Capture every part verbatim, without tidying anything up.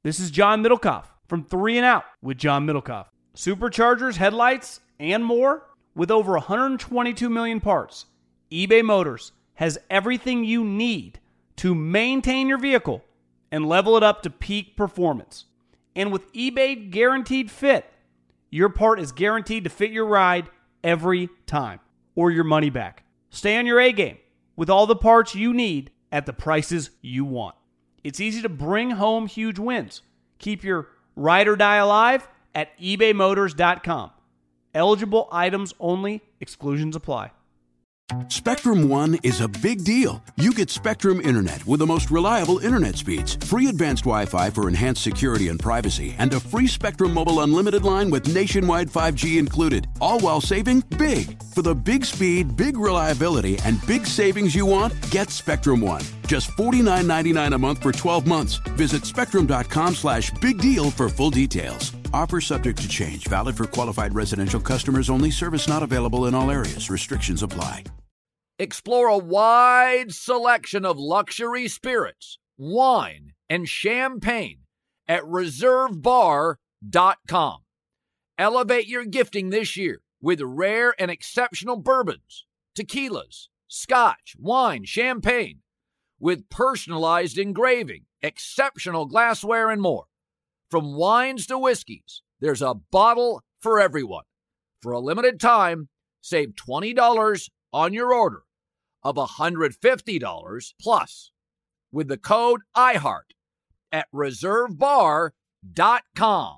This is John Middlecoff from Three and Out with John Middlecoff. Superchargers, headlights, and more. With over one hundred twenty-two million parts, eBay Motors has everything you need to maintain your vehicle and level it up to peak performance. And with eBay Guaranteed Fit, your part is guaranteed to fit your ride every time or your money back. Stay on your A game with all the parts you need at the prices you want. It's easy to bring home huge wins. Keep your ride or die alive at ebay motors dot com. Eligible items only. Exclusions apply. Spectrum One is a big deal. You get Spectrum Internet with the most reliable internet speeds, free advanced Wi-Fi for enhanced security and privacy, and a free Spectrum Mobile Unlimited line with nationwide five G included, all while saving big. For the big speed, big reliability, and big savings you want, get Spectrum One. Just forty-nine ninety-nine a month for twelve months. Visit spectrum.com slash big deal for full details. Offer subject to change. Valid for qualified residential customers only. Service not available in all areas. Restrictions apply. Explore a wide selection of luxury spirits, wine, and champagne at reserve bar dot com. Elevate your gifting this year with rare and exceptional bourbons, tequilas, scotch, wine, champagne, with personalized engraving, exceptional glassware, and more. From wines to whiskeys, there's a bottle for everyone. For a limited time, save twenty dollars on your order of one hundred fifty dollars plus with the code iHeart at reserve bar dot com.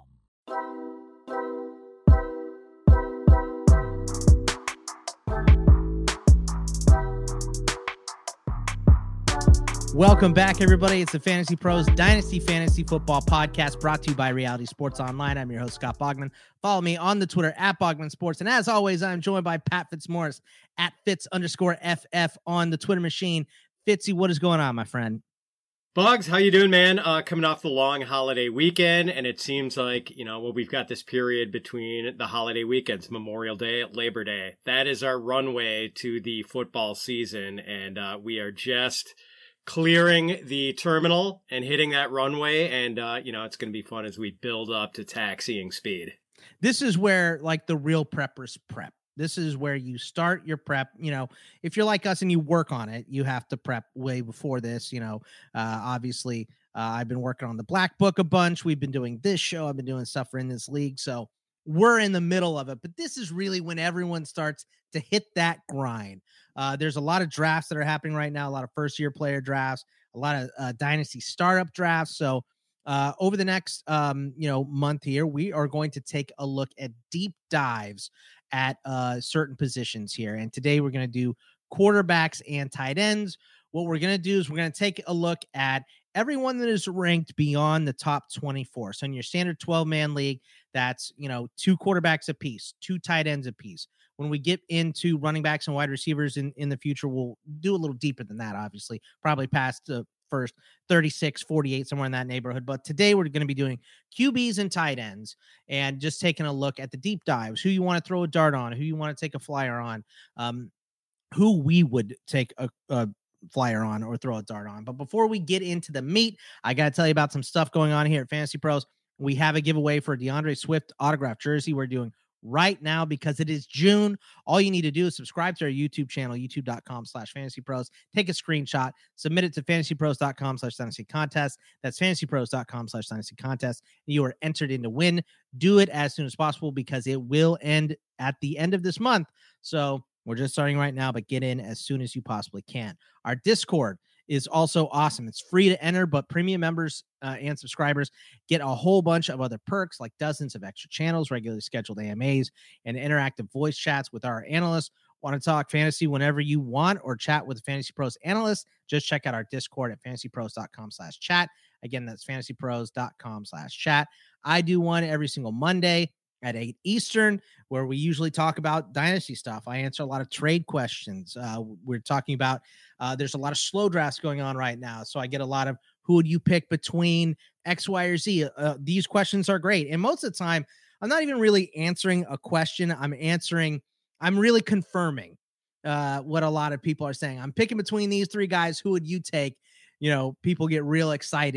Welcome back, everybody. It's the Fantasy Pros Dynasty Fantasy Football Podcast brought to you by Reality Sports Online. I'm your host, Scott Bogman. Follow me on the Twitter at Bogman Sports. And as always, I'm joined by Pat Fitzmaurice at Fitz underscore F F on the Twitter machine. Fitzy, what is going on, my friend? Boggs, how you doing, man? Uh, coming off the long holiday weekend, and it seems like, you know, well, we've got this period between the holiday weekends, Memorial Day, Labor Day. That is our runway to the football season, and uh, we are just clearing the terminal and hitting that runway, and uh, you know, it's going to be fun as we build up to taxiing speed. This is where, like, the real preppers prep. This is where you start your prep. You know, if you're like us and you work on it, you have to prep way before this. You know, uh, obviously, uh, I've been working on the Black Book a bunch. We've been doing this show. I've been doing stuff for In This League. So we're in the middle of it. But this is really when everyone starts to hit that grind. Uh, there's a lot of drafts that are happening right now, a lot of first-year player drafts, a lot of uh, dynasty startup drafts. So uh, over the next um, you know month here, we are going to take a look at deep dives at uh, certain positions here. And today we're going to do quarterbacks and tight ends. What we're going to do is we're going to take a look at everyone that is ranked beyond the top twenty-four. So in your standard twelve-man league, that's, you know, two quarterbacks apiece, two tight ends apiece. When we get into running backs and wide receivers in, in the future, we'll do a little deeper than that, obviously, probably past the first thirty-six, forty-eight, somewhere in that neighborhood. But today we're going to be doing Q Bs and tight ends and just taking a look at the deep dives, who you want to throw a dart on, who you want to take a flyer on, um, who we would take a, a flyer on or throw a dart on. But before we get into the meat, I got to tell you about some stuff going on here at Fantasy Pros. We have a giveaway for a DeAndre Swift autographed jersey we're doing right now because it is June. All you need to do is subscribe to our YouTube channel, youtube.com slash fantasy pros. Take a screenshot, submit it to fantasypros.com slash dynasty contest. That's fantasypros.com slash dynasty contest. You are entered in to win. Do it as soon as possible because it will end at the end of this month. So we're just starting right now, but get in as soon as you possibly can. Our Discord is also awesome. It's free to enter, but premium members uh, and subscribers get a whole bunch of other perks like dozens of extra channels, regularly scheduled A M As, and interactive voice chats with our analysts. Want to talk fantasy whenever you want or chat with Fantasy Pros analysts? Just check out our Discord at fantasypros.com slash chat. Again, that's fantasypros.com slash chat. I do one every single Monday at eight Eastern, where we usually talk about dynasty stuff. I answer a lot of trade questions. Uh, we're talking about, uh, there's a lot of slow drafts going on right now. So I get a lot of, who would you pick between X, Y, or Z? Uh, these questions are great. And most of the time, I'm not even really answering a question. I'm answering, I'm really confirming uh, what a lot of people are saying. I'm picking between these three guys. Who would you take? You know, people get real excited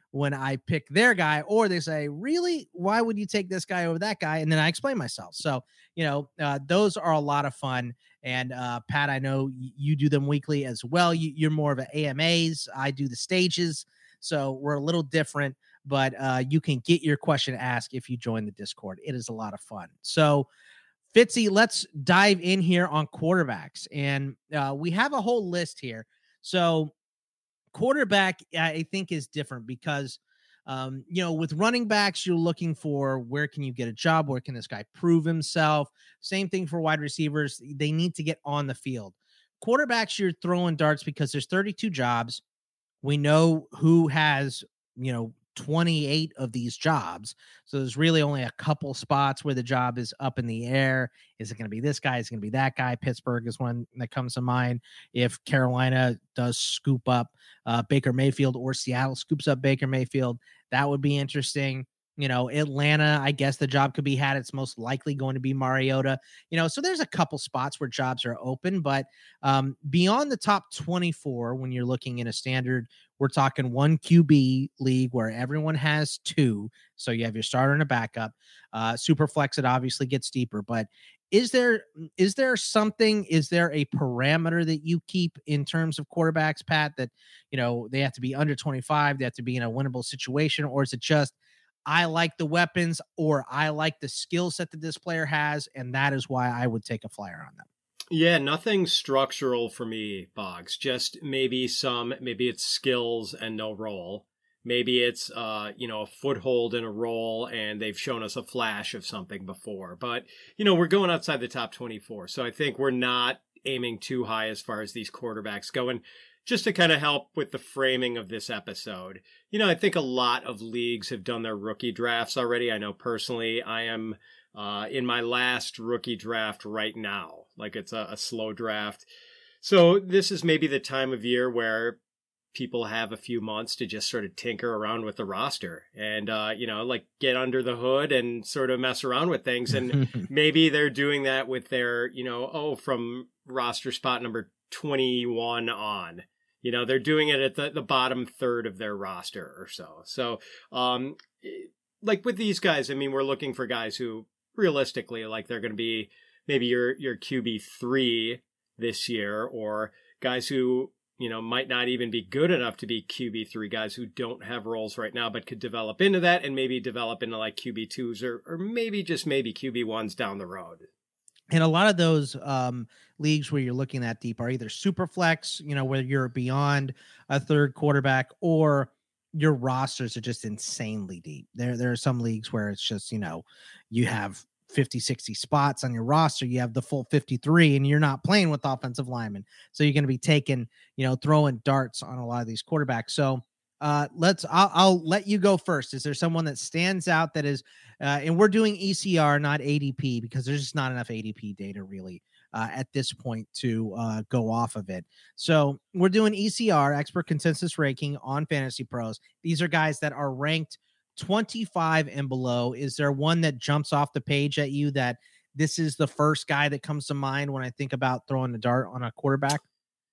when I pick their guy, or they say, really, why would you take this guy over that guy? And then I explain myself. So, you know, uh, those are a lot of fun. And uh, Pat, I know y- you do them weekly as well. You, you're more of an A M As. I do the stages. So we're a little different, but uh, you can get your question asked if you join the Discord. It is a lot of fun. So Fitzy, let's dive in here on quarterbacks. And uh, we have a whole list here. So quarterback, I think, is different because, um, you know, with running backs, you're looking for where can you get a job? Where can this guy prove himself? Same thing for wide receivers. They need to get on the field. Quarterbacks, you're throwing darts because there's thirty-two jobs. We know who has, you know, twenty-eight of these jobs. So there's really only a couple spots where the job is up in the air. Is it going to be this guy? Is it going to be that guy? Pittsburgh is one that comes to mind. If Carolina does scoop up uh, Baker Mayfield, or Seattle scoops up Baker Mayfield, that would be interesting. You know, Atlanta, I guess the job could be had. It's most likely going to be Mariota. You know, so there's a couple spots where jobs are open, but um, beyond the top twenty-four, when you're looking in a standard, we're talking one Q B league where everyone has two. So you have your starter and a backup. Uh, Superflex, it obviously gets deeper, but is there is there something, is there a parameter that you keep in terms of quarterbacks, Pat, that, you know, they have to be under twenty-five, they have to be in a winnable situation, or is it just, I like the weapons, or I like the skill set that this player has, and that is why I would take a flyer on them? Yeah, nothing structural for me, Boggs. Just maybe some, maybe it's skills and no role. Maybe it's, uh, you know, a foothold in a role and they've shown us a flash of something before. But, you know, we're going outside the top twenty-four. So I think we're not aiming too high as far as these quarterbacks go. And just to kind of help with the framing of this episode, you know, I think a lot of leagues have done their rookie drafts already. I know personally I am uh, in my last rookie draft right now. Like it's a, a slow draft. So this is maybe the time of year where people have a few months to just sort of tinker around with the roster and, uh, you know, like get under the hood and sort of mess around with things. And maybe they're doing that with their, you know, oh, from roster spot number twenty-one on, you know, they're doing it at the, the bottom third of their roster or so. So, um, like with these guys, I mean, we're looking for guys who realistically, like they're going to be maybe your, your Q B three this year, or guys who, you know, might not even be good enough to be Q B three, guys who don't have roles right now, but could develop into that and maybe develop into like Q B twos or, or maybe just maybe Q B ones down the road. And a lot of those um, leagues where you're looking that deep are either super flex, you know, where you're beyond a third quarterback, or your rosters are just insanely deep. There, there are some leagues where it's just, you know, you have fifty, sixty spots on your roster. You have the full fifty-three and you're not playing with offensive linemen. So you're going to be taking, you know, throwing darts on a lot of these quarterbacks. So uh, let's, I'll, I'll let you go first. Is there someone that stands out that is, uh, and we're doing E C R, not A D P, because there's just not enough A D P data really uh, at this point to uh, go off of it. So we're doing E C R, expert consensus ranking on Fantasy Pros. These are guys that are ranked twenty-five and below. Is there one that jumps off the page at you that this is the first guy that comes to mind when I think about throwing the dart on a quarterback?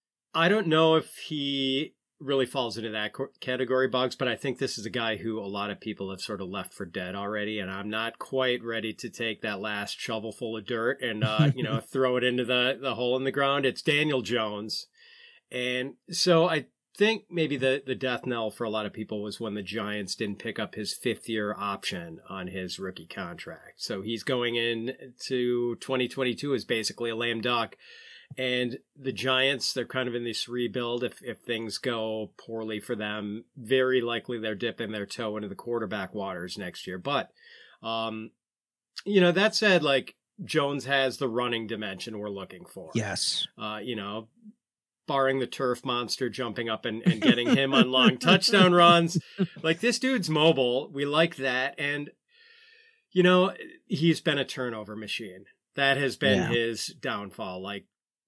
I don't know if he really falls into that category, Boggs, but I think this is a guy who a lot of people have sort of left for dead already, and I'm not quite ready to take that last shovelful of dirt and uh, you know, throw it into the the hole in the ground. It's Daniel Jones. And so I think maybe the, the death knell for a lot of people was when the Giants didn't pick up his fifth year option on his rookie contract. So he's going in to twenty twenty-two as basically a lame duck. And the Giants, they're kind of in this rebuild. If, if things go poorly for them, very likely they're dipping their toe into the quarterback waters next year. But, um, you know, that said, like Jones has the running dimension we're looking for. Yes. Uh, you know, barring the turf monster jumping up and, and getting him on long touchdown runs. Like, this dude's mobile. We like that. And, you know, he's been a turnover machine. That has been yeah. his downfall. Like,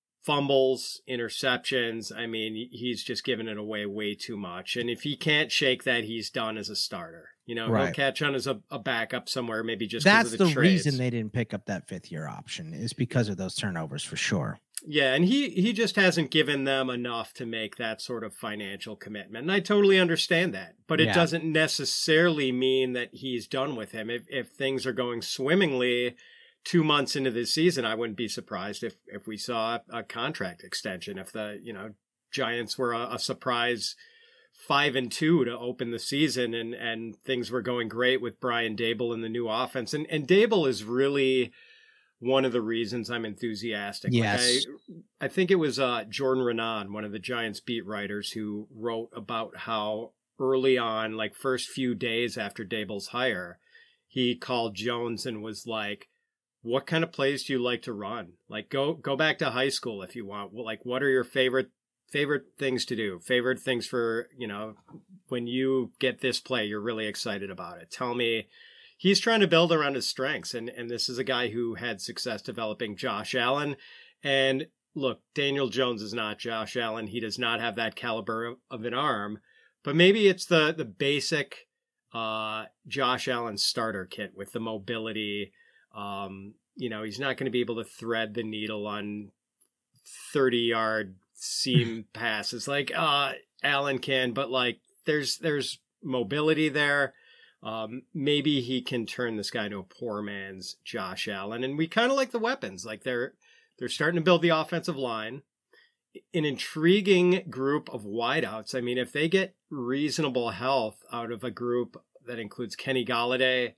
fumbles, interceptions. I mean, he's just given it away way too much. And if he can't shake that, he's done as a starter. You know, right. He'll catch on as a, a backup somewhere, maybe just that's of the, the reason they didn't pick up that fifth year option, is because of those turnovers for sure. Yeah, and he, he just hasn't given them enough to make that sort of financial commitment. And I totally understand that. But it Yeah. doesn't necessarily mean that he's done with him. If if things are going swimmingly two months into the season, I wouldn't be surprised if, if we saw a, a contract extension. If the, you know, Giants were a, a surprise five and two to open the season and, and things were going great with Brian Daboll and the new offense. And, and Daboll is really one of the reasons I'm enthusiastic. Yes. Like I, I think it was uh, Jordan Renan, one of the Giants beat writers, who wrote about how early on, like first few days after Daboll's hire, he called Jones and was like, what kind of plays do you like to run? Like go, go back to high school if you want. Like, what are your favorite, favorite things to do? Favorite things for, you know, when you get this play, you're really excited about it. Tell me. He's trying to build around his strengths, and, and this is a guy who had success developing Josh Allen. And look, Daniel Jones is not Josh Allen. He does not have that caliber of, of an arm, but maybe it's the the basic uh, Josh Allen starter kit with the mobility. Um, you know, he's not going to be able to thread the needle on thirty-yard seam passes like uh, Allen can, but like there's there's mobility there. Um, maybe he can turn this guy into a poor man's Josh Allen. And we kind of like the weapons. Like they're, they're starting to build the offensive line, an intriguing group of wideouts. I mean, if they get reasonable health out of a group that includes Kenny Golladay,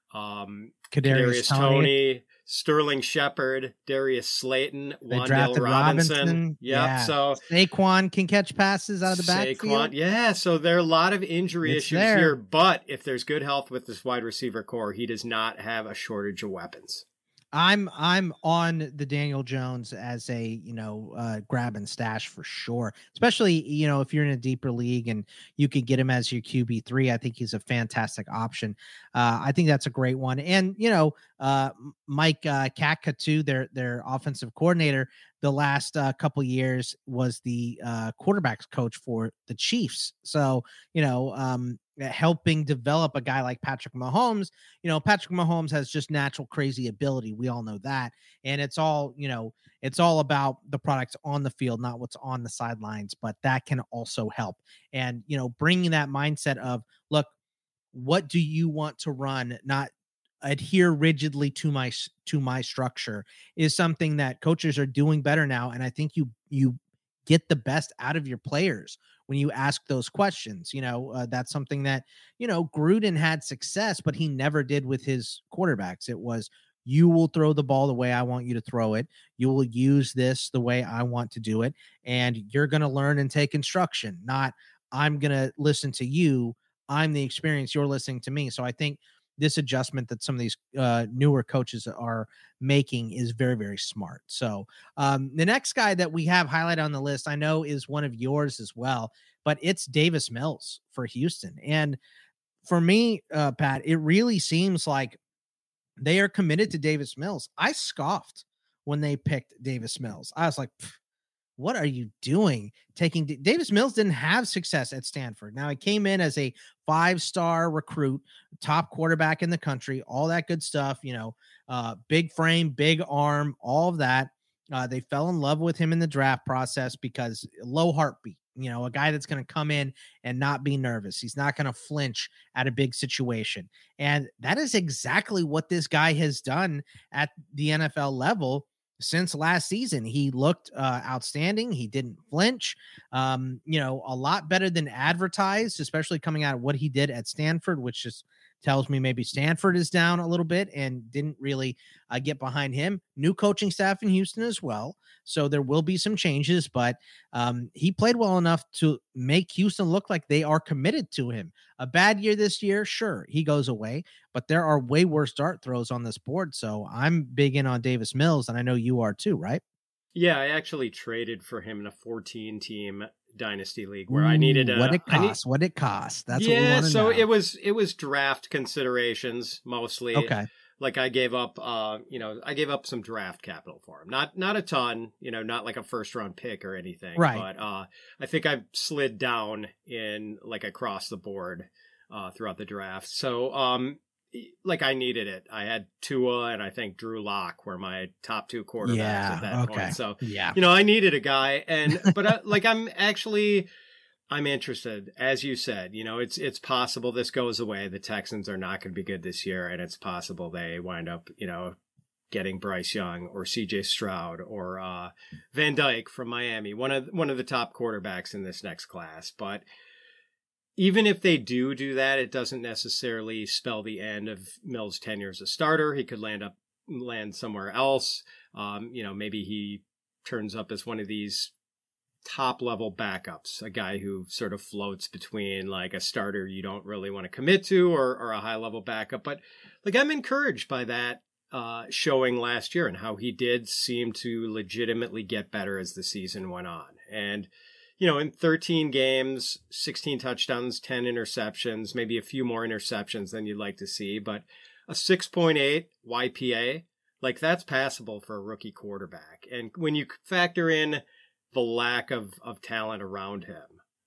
um, Kadarius Kadarius Toney. Toney, Sterling Shepard, Darius Slayton, They Wan'Dale drafted Robinson. Robinson. Yep. Yeah. So Saquon can catch passes out of the Saquon, backfield. yeah. So there are a lot of injury It's issues there. here, but if there's good health with this wide receiver core, he does not have a shortage of weapons. I'm I'm on the Daniel Jones as a, you know, uh, grab and stash for sure. Especially, you know, if you're in a deeper league and you could get him as your Q B three, I think he's a fantastic option. Uh, I think that's a great one. And, you know, uh, Mike uh, Katka too, their their offensive coordinator, the last uh, couple years was the uh, quarterbacks coach for the Chiefs. So, you know, um, helping develop a guy like Patrick Mahomes. You know, Patrick Mahomes has just natural crazy ability. We all know that. And it's all, you know, it's all about the products on the field, not what's on the sidelines, but that can also help. And, you know, bringing that mindset of, look, what do you want to run? Not adhere rigidly to my, to my structure is something that coaches are doing better now. And I think you, you get the best out of your players when you ask those questions. You know, uh, that's something that, you know, Gruden had success, but he never did with his quarterbacks. It was, you will throw the ball the way I want you to throw it. You will use this the way I want to do it. And you're going to learn and take instruction, not I'm going to listen to you. I'm the experience. You're listening to me. So I think this adjustment that some of these uh, newer coaches are making is very, very smart. So um, the next guy that we have highlighted on the list, I know is one of yours as well, but it's Davis Mills for Houston. And for me, uh, Pat, it really seems like they are committed to Davis Mills. I scoffed when they picked Davis Mills. I was like, what are you doing? Taking D- Davis Mills didn't have success at Stanford. Now he came in as a five-star recruit, top quarterback in the country, all that good stuff, you know, uh, big frame, big arm, all of that. Uh, they fell in love with him in the draft process because low heartbeat, you know, a guy that's going to come in and not be nervous. He's not going to flinch at a big situation. And that is exactly what this guy has done at the N F L level since last season. He looked uh, outstanding. He didn't flinch, um, you know, a lot better than advertised, especially coming out of what he did at Stanford, which just tells me maybe Stanford is down a little bit and didn't really uh, get behind him. New coaching staff in Houston as well. So there will be some changes, but um, he played well enough to make Houston look like they are committed to him. A bad year this year, sure, he goes away, but there are way worse dart throws on this board. So I'm big in on Davis Mills, and I know you are too, right? Yeah, I actually traded for him in a fourteen team dynasty league where Ooh, I needed a what it I cost. Need, what it cost. That's yeah, what we want to so know. it was it was draft considerations mostly. Okay. Like I gave up, uh, you know, I gave up some draft capital for him. Not not a ton, you know, not like a first round pick or anything. Right. But uh, I think I've slid down in like across the board uh, throughout the draft. So um, like I needed it. I had Tua and I think Drew Lock were my top two quarterbacks Yeah, at that okay. point. So, Yeah. you know, I needed a guy. And, but I, like, I'm actually, I'm interested. As you said, you know, it's, it's possible this goes away. The Texans are not going to be good this year. And it's possible they wind up, you know, getting Bryce Young or C J Stroud or uh, Van Dyke from Miami, one of, one of the top quarterbacks in this next class. But even if they do do that, it doesn't necessarily spell the end of Mills' tenure as a starter. He could land up land somewhere else. Um, you know, maybe he turns up as one of these top level backups, a guy who sort of floats between like a starter you don't really want to commit to or, or a high level backup. But like I'm encouraged by that uh, showing last year and how he did seem to legitimately get better as the season went on. And you know, in thirteen games, sixteen touchdowns, ten interceptions, maybe a few more interceptions than you'd like to see, but a six point eight Y P A, like that's passable for a rookie quarterback. And when you factor in the lack of, of talent around him,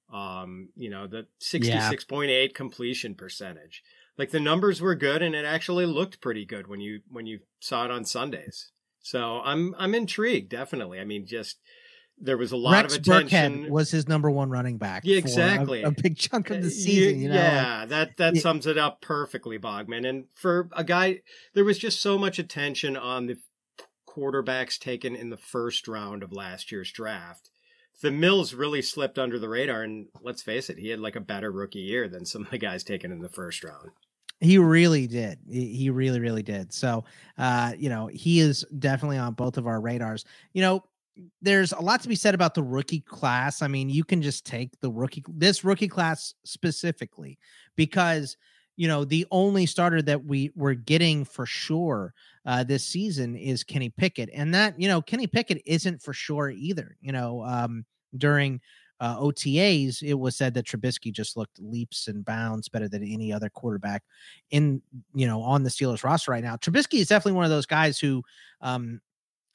um, you know, the sixty-six point eight yeah. completion percentage, like the numbers were good and it actually looked pretty good when you, when you saw it on Sundays. So I'm, I'm intrigued, definitely. I mean, just, there was a lot Rex of attention. Burkhead was his number one running back. Yeah, exactly. A, a big chunk of the season. You know? Yeah, that, that sums it up perfectly, Bogman. And for a guy, there was just so much attention on the quarterbacks taken in the first round of last year's draft. The Mills really slipped under the radar. And let's face it, he had like a better rookie year than some of the guys taken in the first round. He really did. He really, really did. So, uh, you know, he is definitely on both of our radars. You know, there's a lot to be said about the rookie class. I mean, you can just take the rookie, this rookie class specifically, because, you know, the only starter that we were getting for sure uh, this season is Kenny Pickett. And that, you know, Kenny Pickett isn't for sure either. You know, um, during uh, O T As, it was said that Trubisky just looked leaps and bounds better than any other quarterback in, you know, on the Steelers roster right now. Trubisky is definitely one of those guys who, um,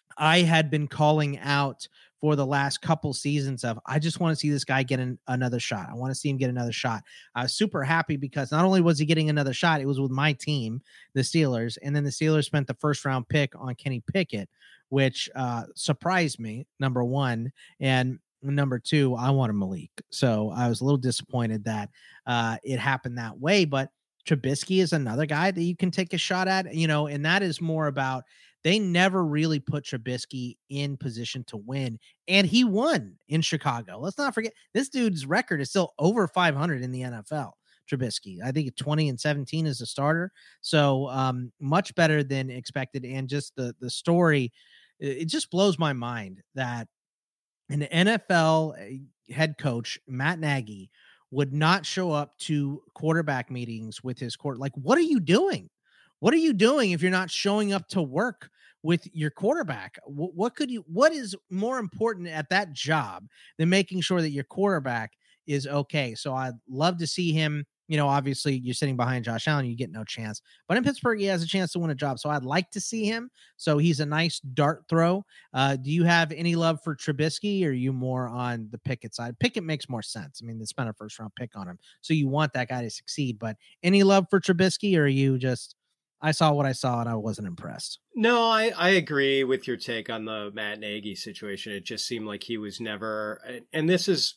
I had been calling out for the last couple seasons of, I just want to see this guy get an, another shot. I want to see him get another shot. I was super happy because not only was he getting another shot, it was with my team, the Steelers. And then the Steelers spent the first round pick on Kenny Pickett, which uh, surprised me, number one. And number two, I wanted Malik. So I was a little disappointed that uh, it happened that way. But Trubisky is another guy that you can take a shot at, you know, and that is more about, they never really put Trubisky in position to win, and he won in Chicago. Let's not forget, this dude's record is still over five hundred in the N F L. Trubisky, I think twenty and seventeen as a starter. So um, much better than expected. And just the, the story, it just blows my mind that an N F L head coach, Matt Nagy, would not show up to quarterback meetings with his court. Like, what are you doing? What are you doing if you're not showing up to work with your quarterback? What, what could you, what is more important at that job than making sure that your quarterback is okay? So I'd love to see him. You know, obviously you're sitting behind Josh Allen, you get no chance, but in Pittsburgh, he has a chance to win a job. So I'd like to see him. So he's a nice dart throw. Uh, do you have any love for Trubisky, or are you more on the Pickett side? Pickett makes more sense. I mean, they spent a first round pick on him, so you want that guy to succeed, but any love for Trubisky, or are you just, I saw what I saw and I wasn't impressed? No, I, I agree with your take on the Matt Nagy situation. It just seemed like he was never, and this is,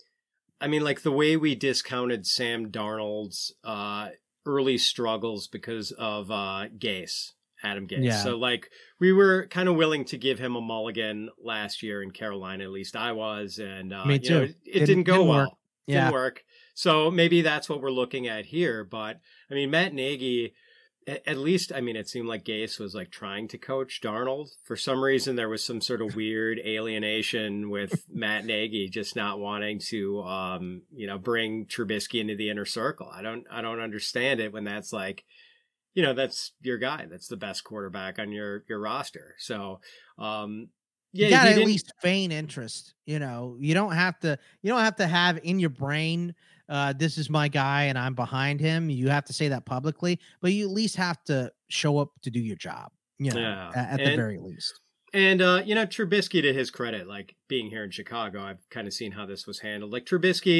I mean, like the way we discounted Sam Darnold's uh, early struggles because of uh, Gase, Adam Gase. Yeah. So like we were kind of willing to give him a mulligan last year in Carolina, at least I was. And uh, Me too. You know, it, it didn't, didn't go didn't well. Work. Yeah. Didn't work. So maybe that's what we're looking at here. But I mean, Matt Nagy, at least, I mean, it seemed like Gase was like trying to coach Darnold. For some reason, there was some sort of weird alienation with Matt Nagy just not wanting to, um, you know, bring Trubisky into the inner circle. I don't, I don't understand it when that's like, you know, that's your guy. That's the best quarterback on your, your roster. So, um, yeah, you gotta at least feign interest. You know, you don't have to, you don't have to have in your brain, uh, this is my guy and I'm behind him. You have to say that publicly, but you at least have to show up to do your job, you know, yeah. at, at and, the very least. And, uh, you know, Trubisky, to his credit, like being here in Chicago, I've kind of seen how this was handled. Like Trubisky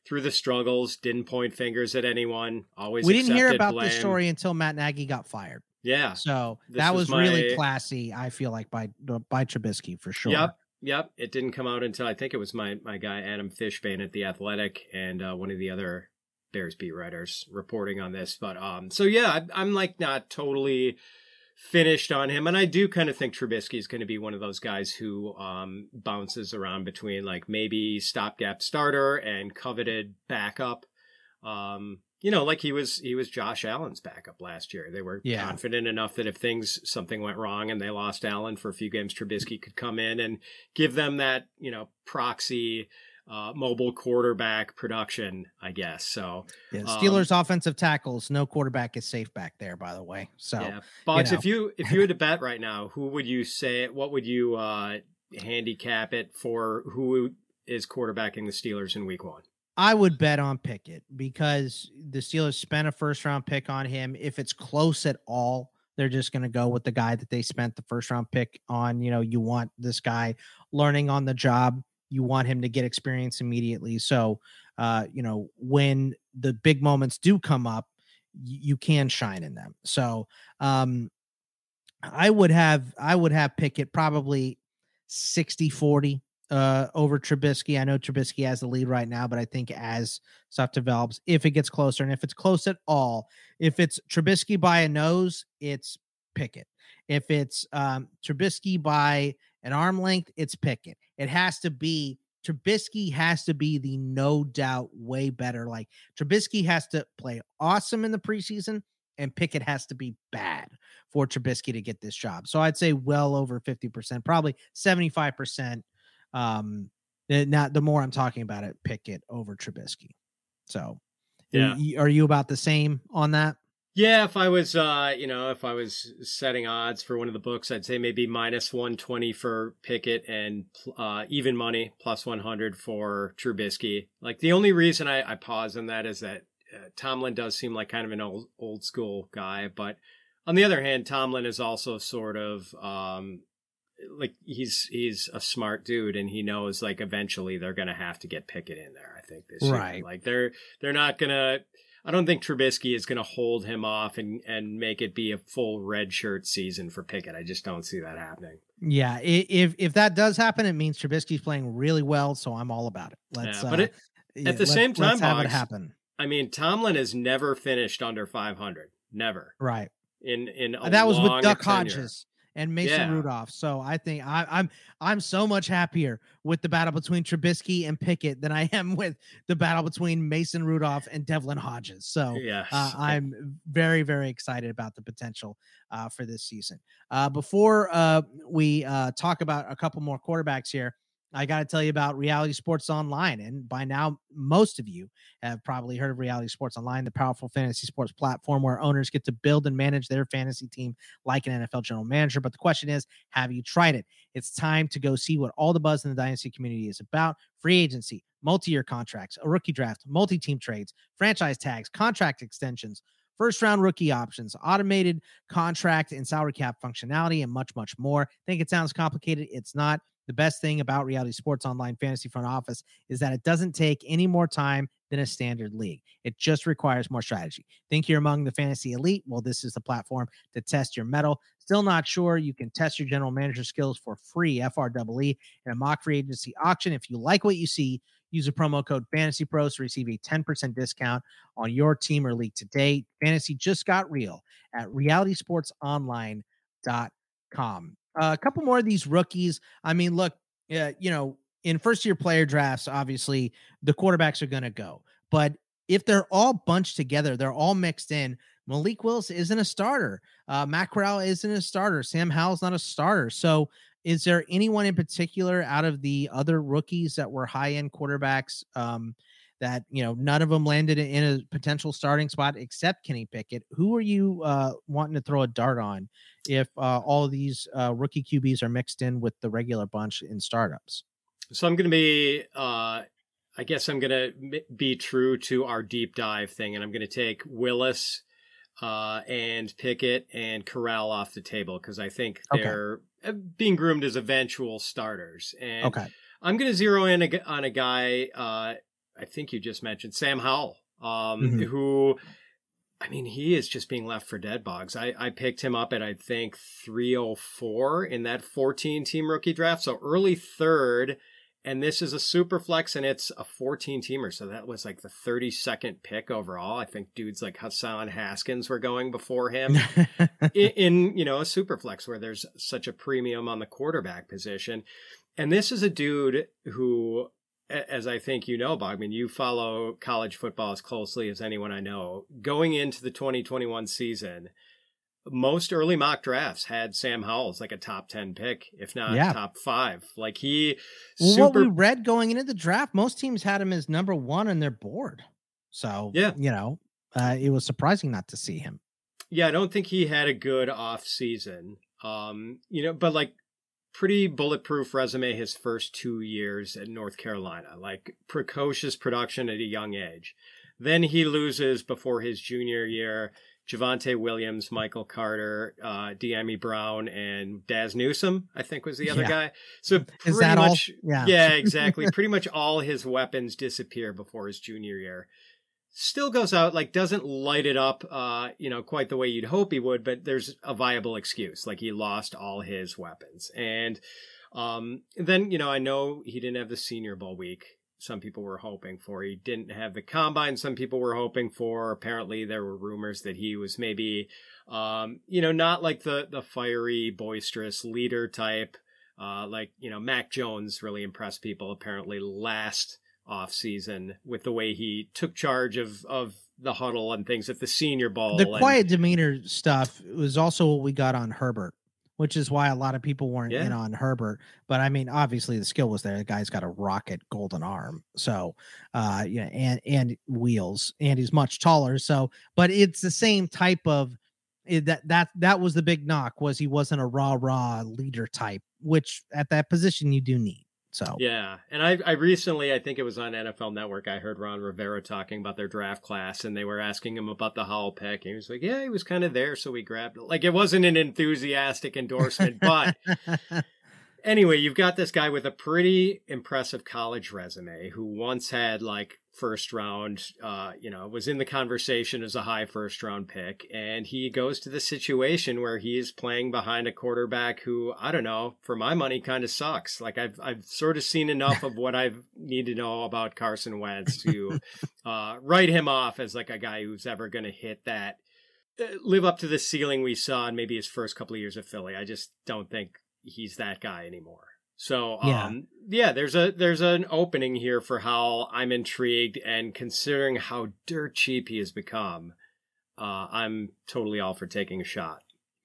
through the struggles, didn't point fingers at anyone, always We didn't hear accepted about blame. this story until Matt Nagy got fired. Yeah. So This that was was, really my- classy, I feel like, by by Trubisky for sure. Yep. Yep. It didn't come out until I think it was my, my guy, Adam Fishbane at The Athletic, and uh, one of the other Bears beat writers reporting on this. But um, so, yeah, I, I'm like not totally finished on him. And I do kind of think Trubisky is going to be one of those guys who um, bounces around between like maybe stopgap starter and coveted backup. Um, you know, like he was, he was Josh Allen's backup last year. They were Yeah. confident enough that if things, something went wrong and they lost Allen for a few games, Trubisky could come in and give them that, you know, proxy, uh, mobile quarterback production, I guess. So Yeah, um, Steelers offensive tackles, no quarterback is safe back there, by the way. So yeah, Boggs, know. if you, if you had to bet right now, who would you say, what would you, uh, handicap it for who is quarterbacking the Steelers in week one? I would bet on Pickett because the Steelers spent a first round pick on him. If it's close at all, they're just going to go with the guy that they spent the first round pick on. You know, you want this guy learning on the job. You want him to get experience immediately. So, uh, you know, when the big moments do come up, y- you can shine in them. So, um, I would have, I would have Pickett probably sixty forty uh, over Trubisky. I know Trubisky has the lead right now, but I think as stuff develops, if it gets closer, and if it's close at all, if it's Trubisky by a nose, it's Pickett. If it's um, Trubisky by an arm length, it's Pickett. It has to be Trubisky has to be the no doubt way better. Like Trubisky has to play awesome in the preseason, and Pickett has to be bad for Trubisky to get this job. So I'd say well over fifty percent, probably seventy-five percent. Um, not the more I'm talking about it, Pickett over Trubisky. So Yeah. y- are you about the same on that? Yeah, if I was, uh, you know, if I was setting odds for one of the books, I'd say maybe minus one twenty for Pickett and uh, even money plus one hundred for Trubisky. Like the only reason I, I pause on that is that uh, Tomlin does seem like kind of an old old school guy, but on the other hand, Tomlin is also sort of um, like he's he's a smart dude, and he knows like eventually they're gonna have to get Pickett in there. I think this Right. year, like they're they're not gonna. I don't think Trubisky is going to hold him off and, and make it be a full red shirt season for Pickett. I just don't see that happening. Yeah, i- if if that does happen, it means Trubisky's playing really well. So I'm all about it. Let's. Yeah, uh, but it, yeah, at the let's- same time, let's have it Boggs, happen. I mean, Tomlin has never finished under five hundred. Never. Right. In in a That was with long Duck tenure. Hodges and Mason Yeah. Rudolph. So I think I, I'm I'm so much happier with the battle between Trubisky and Pickett than I am with the battle between Mason Rudolph and Devlin Hodges. So Yes. uh, I'm very very excited about the potential uh, for this season. Uh, before uh, we uh, talk about a couple more quarterbacks here, I got to tell you about Reality Sports Online. And by now, most of you have probably heard of Reality Sports Online, the powerful fantasy sports platform where owners get to build and manage their fantasy team like an N F L general manager. But the question is, have you tried it? It's time to go see what all the buzz in the dynasty community is about. Free agency, multi-year contracts, a rookie draft, multi-team trades, franchise tags, contract extensions, first round rookie options, automated contract and salary cap functionality, and much, much more. Think it sounds complicated? It's not. The best thing about Reality Sports Online Fantasy Front Office is that it doesn't take any more time than a standard league. It just requires more strategy. Think you're among the fantasy elite? Well, this is the platform to test your mettle. Still not sure? You can test your general manager skills for free, F R E E, in a mock free agency auction. If you like what you see, use the promo code Fantasy Pros to receive a ten percent discount on your team or league today. Fantasy just got real at reality sports online dot com. Uh, a couple more of these rookies. I mean, look, uh, you know, in first year player drafts, obviously the quarterbacks are going to go. But if they're all bunched together, they're all mixed in. Malik Willis isn't a starter. Uh, Matt Corral isn't a starter. Sam Howell's not a starter. So is there anyone in particular out of the other rookies that were high end quarterbacks um, that, you know, none of them landed in a potential starting spot except Kenny Pickett? Who are you uh, wanting to throw a dart on if uh, all of these uh, rookie Q Bs are mixed in with the regular bunch in startups? So I'm going to be, uh, I guess I'm going to be true to our deep dive thing, and I'm going to take Willis uh, and Pickett and Corral off the table because I think Okay. they're being groomed as eventual starters. And Okay. I'm going to zero in a, on a guy uh, I think you just mentioned Sam Howell, um, Mm-hmm. who, I mean, he is just being left for dead, Boggs. I, I picked him up at, I think, three oh four in that fourteen team rookie draft. So early third. And this is a super flex, and it's a fourteen teamer. So that was like the thirty-second pick overall. I think dudes like Hassan Haskins were going before him in, in, you know, a super flex where there's such a premium on the quarterback position. And this is a dude who, as I think you know, Bogman, you follow college football as closely as anyone I know. Going into the twenty twenty-one season, most early mock drafts had Sam Howell as like a top ten pick, if not Yeah. top five. Like he, Well, super. what we read going into the draft, most teams had him as number one on their board. So, Yeah. you know, uh, it was surprising not to see him. Yeah, I don't think he had a good off season. Um, you know, but like pretty bulletproof resume his first two years at North Carolina, like precocious production at a young age. Then he loses before his junior year. Javonte Williams, Michael Carter, uh, De'Ami Brown, and Daz Newsome, I think was the other Yeah. guy. So pretty Is that all? much, Yeah. yeah, exactly. Pretty much all his weapons disappear before his junior year. Still goes out, like doesn't light it up, uh, you know, quite the way you'd hope he would, but there's a viable excuse. Like he lost all his weapons. And um, then, you know, I know he didn't have the Senior Bowl week. Some people were hoping for. He didn't have the combine. Some people were hoping for. Apparently, there were rumors that he was maybe, um, you know, not like the the fiery, boisterous leader type. Uh, like, you know, Mac Jones really impressed people apparently last off season with the way he took charge of of the huddle and things at the Senior Bowl. The and, quiet demeanor stuff was also what we got on Herbert, which is why a lot of people weren't Yeah. in on Herbert. But I mean, obviously the skill was there. The guy's got a rocket golden arm. So, uh, yeah, and, and wheels, and he's much taller. So, but it's the same type of it, that, that, that was the big knock, was he wasn't a raw, raw leader type, which at that position you do need. So, Yeah. And I, I recently, I think it was on N F L Network, I heard Ron Rivera talking about their draft class, and they were asking him about the Howell pick. And he was like, yeah, he was kind of there, so we grabbed it. Like, it wasn't an enthusiastic endorsement, but anyway, you've got this guy with a pretty impressive college resume who once had like first round, uh, you know, was in the conversation as a high first round pick. And he goes to the situation where he is playing behind a quarterback who, I don't know, for my money kind of sucks. Like I've, I've sort of seen enough of what I need to know about Carson Wentz to uh, write him off as like a guy who's ever going to hit that, uh, live up to the ceiling we saw in maybe his first couple of years of Philly. I just don't think he's that guy anymore. So, Yeah. um, yeah, there's a, there's an opening here for Howell. I'm intrigued, and considering how dirt cheap he has become, uh, I'm totally all for taking a shot.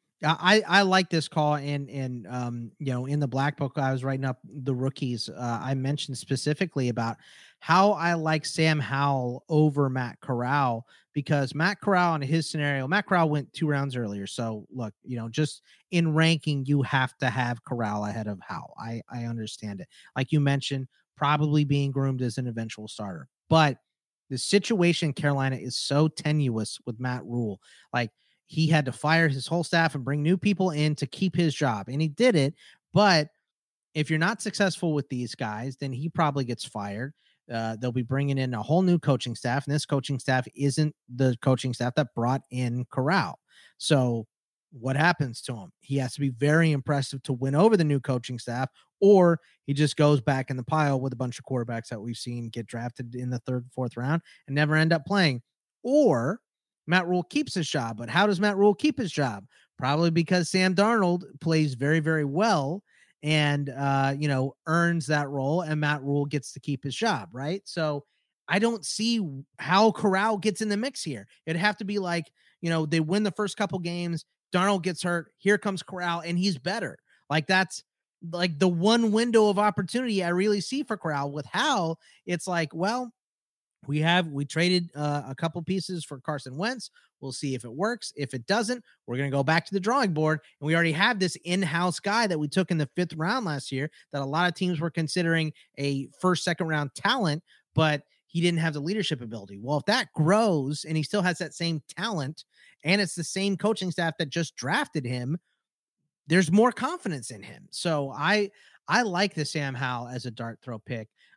I, I like this call, and and um you know, in the black book I was writing up the rookies, uh, I mentioned specifically about how I like Sam Howell over Matt Corral, because Matt Corral in his scenario, Matt Corral went two rounds earlier. So look, you know, just in ranking, you have to have Corral ahead of Howell. I I understand it. Like you mentioned, probably being groomed as an eventual starter, but the situation in Carolina is so tenuous with Matt Rule. Like, he had to fire his whole staff and bring new people in to keep his job. And he did it. But if you're not successful with these guys, then he probably gets fired. Uh, they'll be bringing in a whole new coaching staff. And this coaching staff isn't the coaching staff that brought in Corral. So what happens to him? He has to be very impressive to win over the new coaching staff, or he just goes back in the pile with a bunch of quarterbacks that we've seen get drafted in the third, fourth round and never end up playing. Or Matt Rule keeps his job. But how does Matt Rule keep his job? Probably because Sam Darnold plays very, very well and, uh, you know, earns that role, and Matt Rule gets to keep his job, right? So I don't see how Corral gets in the mix here. It'd have to be like, you know, they win the first couple games, Darnold gets hurt, here comes Corral, and he's better. Like, that's like the one window of opportunity I really see for Corral. With Howell, it's like, well, We have we traded uh, a couple pieces for Carson Wentz. We'll see if it works. If it doesn't, we're going to go back to the drawing board. And we already have this in-house guy that we took in the fifth round last year that a lot of teams were considering a first, second round talent, but he didn't have the leadership ability. Well, if that grows and he still has that same talent, and it's the same coaching staff that just drafted him, there's more confidence in him. So I I like the Sam Howell as a dart throw pick.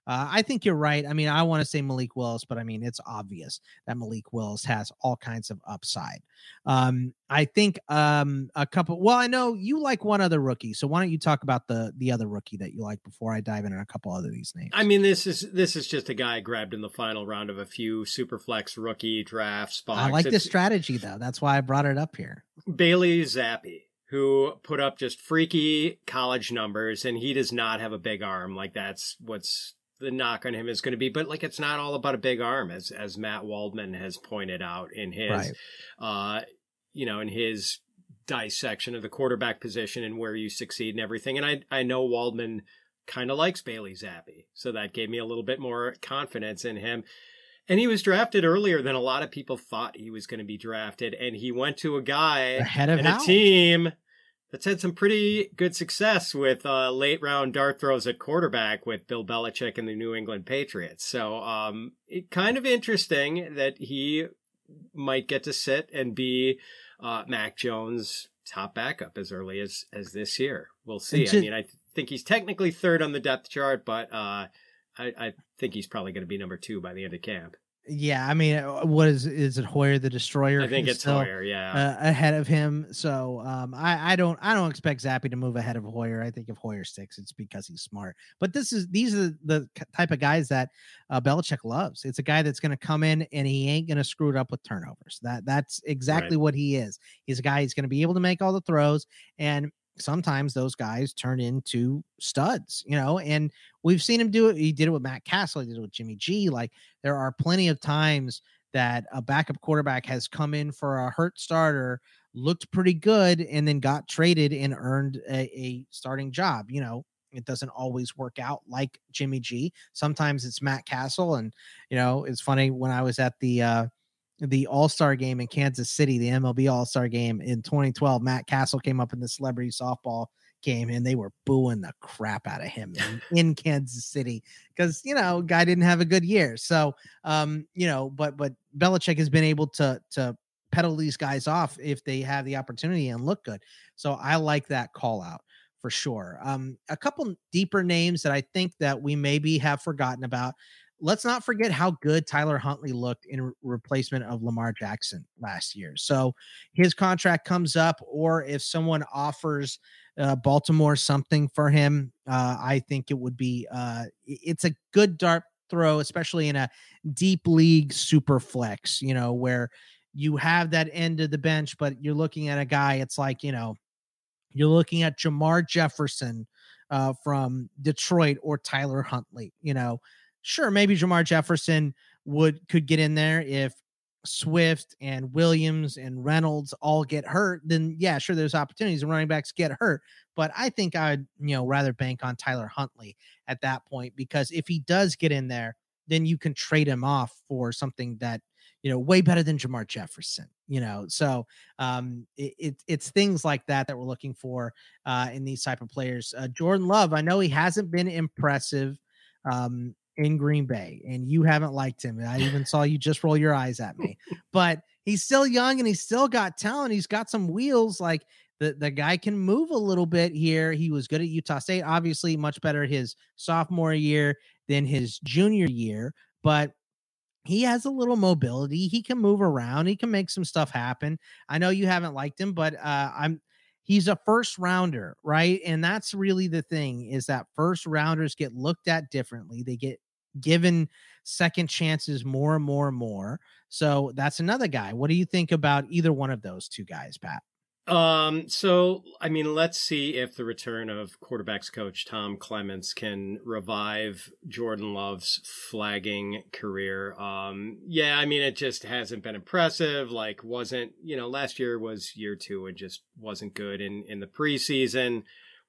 Uh, I think you're right. I mean, I want to say Malik Willis, but I mean, it's obvious that Malik Willis has all kinds of upside. Um, I think um, a couple, well, I know you like one other rookie. So why don't you talk about the, the other rookie that you like before I dive in on a couple other these names? I mean, this is, this is just a guy grabbed in the final round of a few Superflex rookie draft spots. I like it's, this strategy though. That's why I brought it up here. Bailey Zappi, who put up just freaky college numbers, and he does not have a big arm. Like, that's what's the knock on him is going to be. But like, it's not all about a big arm, as as Matt Waldman has pointed out in his, right. uh, you know, in his dissection of the quarterback position and where you succeed and everything. And I I know Waldman kind of likes Bailey Zappi, so that gave me a little bit more confidence in him. And he was drafted earlier than a lot of people thought he was going to be drafted. And he went to a guy ahead of and a team that's had some pretty good success with uh, late round dart throws at quarterback with Bill Belichick and the New England Patriots. So um, it kind of interesting that he might get to sit and be uh, Mac Jones' top backup as early as, as this year. We'll see. Just, I mean, I th- think he's technically third on the depth chart, but uh, I, I think he's probably going to be number two by the end of camp. Yeah, I mean, what is is it Hoyer the Destroyer? I think He's it's still, Hoyer, yeah, uh, ahead of him. So um, I, I don't I don't expect Zappi to move ahead of Hoyer. I think if Hoyer sticks, it's because he's smart. But this is these are the type of guys that uh, Belichick loves. It's a guy that's going to come in and he ain't going to screw it up with turnovers. That that's exactly right. What he is. He's a guy who's going to be able to make all the throws, and sometimes those guys turn into studs, you know, and we've seen him do it. He did it with Matt Castle. He did it with Jimmy G. Like, there are plenty of times that a backup quarterback has come in for a hurt starter, looked pretty good, and then got traded and earned a, a starting job. You know, it doesn't always work out like Jimmy G. Sometimes it's Matt Castle. And, you know, it's funny, when I was at the, uh, the All-Star game in Kansas City, the M L B All-Star game in twenty twelve, Matt Castle came up in the celebrity softball game and they were booing the crap out of him in, in Kansas City because, you know, guy didn't have a good year. So, um, you know, but, but Belichick has been able to, to pedal these guys off if they have the opportunity and look good. So I like that call out for sure. Um, a couple deeper names that I think that we maybe have forgotten about. Let's not forget how good Tyler Huntley looked in re- replacement of Lamar Jackson last year. So his contract comes up, or if someone offers uh, Baltimore something for him, uh, I think it would be, uh, it's a good dart throw, especially in a deep league super flex, you know, where you have that end of the bench, but you're looking at a guy, it's like, you know, you're looking at Jamar Jefferson uh, from Detroit or Tyler Huntley, you know. Sure, maybe Jamar Jefferson would could get in there if Swift and Williams and Reynolds all get hurt. Then yeah, sure, there's opportunities and running backs get hurt. But I think I'd you know rather bank on Tyler Huntley at that point, because if he does get in there, then you can trade him off for something that you know way better than Jamar Jefferson. You know, so um, it, it it's things like that that we're looking for uh, in these type of players. Uh, Jordan Love, I know he hasn't been impressive Um, in Green Bay, and you haven't liked him. I even saw you just roll your eyes at me, but he's still young and he's still got talent. He's got some wheels. Like the, the guy can move a little bit here. He was good at Utah State, obviously much better his sophomore year than his junior year, but he has a little mobility. He can move around. He can make some stuff happen. I know you haven't liked him, but uh, I'm, he's a first rounder, right? And that's really the thing, is that first rounders get looked at differently. They get given second chances more and more and more. So that's another guy. What do you think about either one of those two guys, Pat? Um, so, I mean, let's see if the return of quarterbacks coach Tom Clements can revive Jordan Love's flagging career. Um, yeah, I mean, it just hasn't been impressive. Like, wasn't, you know, last year was year two and just wasn't good in, in the preseason.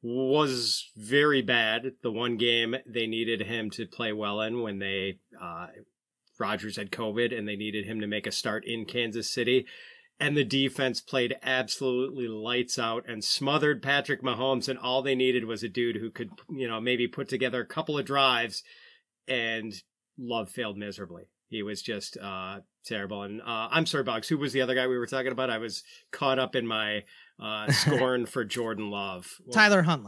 Was very bad. The one game they needed him to play well in when they, uh, Rodgers had COVID and they needed him to make a start in Kansas City. And the defense played absolutely lights out and smothered Patrick Mahomes. And all they needed was a dude who could, you know, maybe put together a couple of drives, and Love failed miserably. He was just uh, terrible. And uh, I'm sorry, Boggs, who was the other guy we were talking about? I was caught up in my uh, scorn for Jordan Love. Well, Tyler Huntley.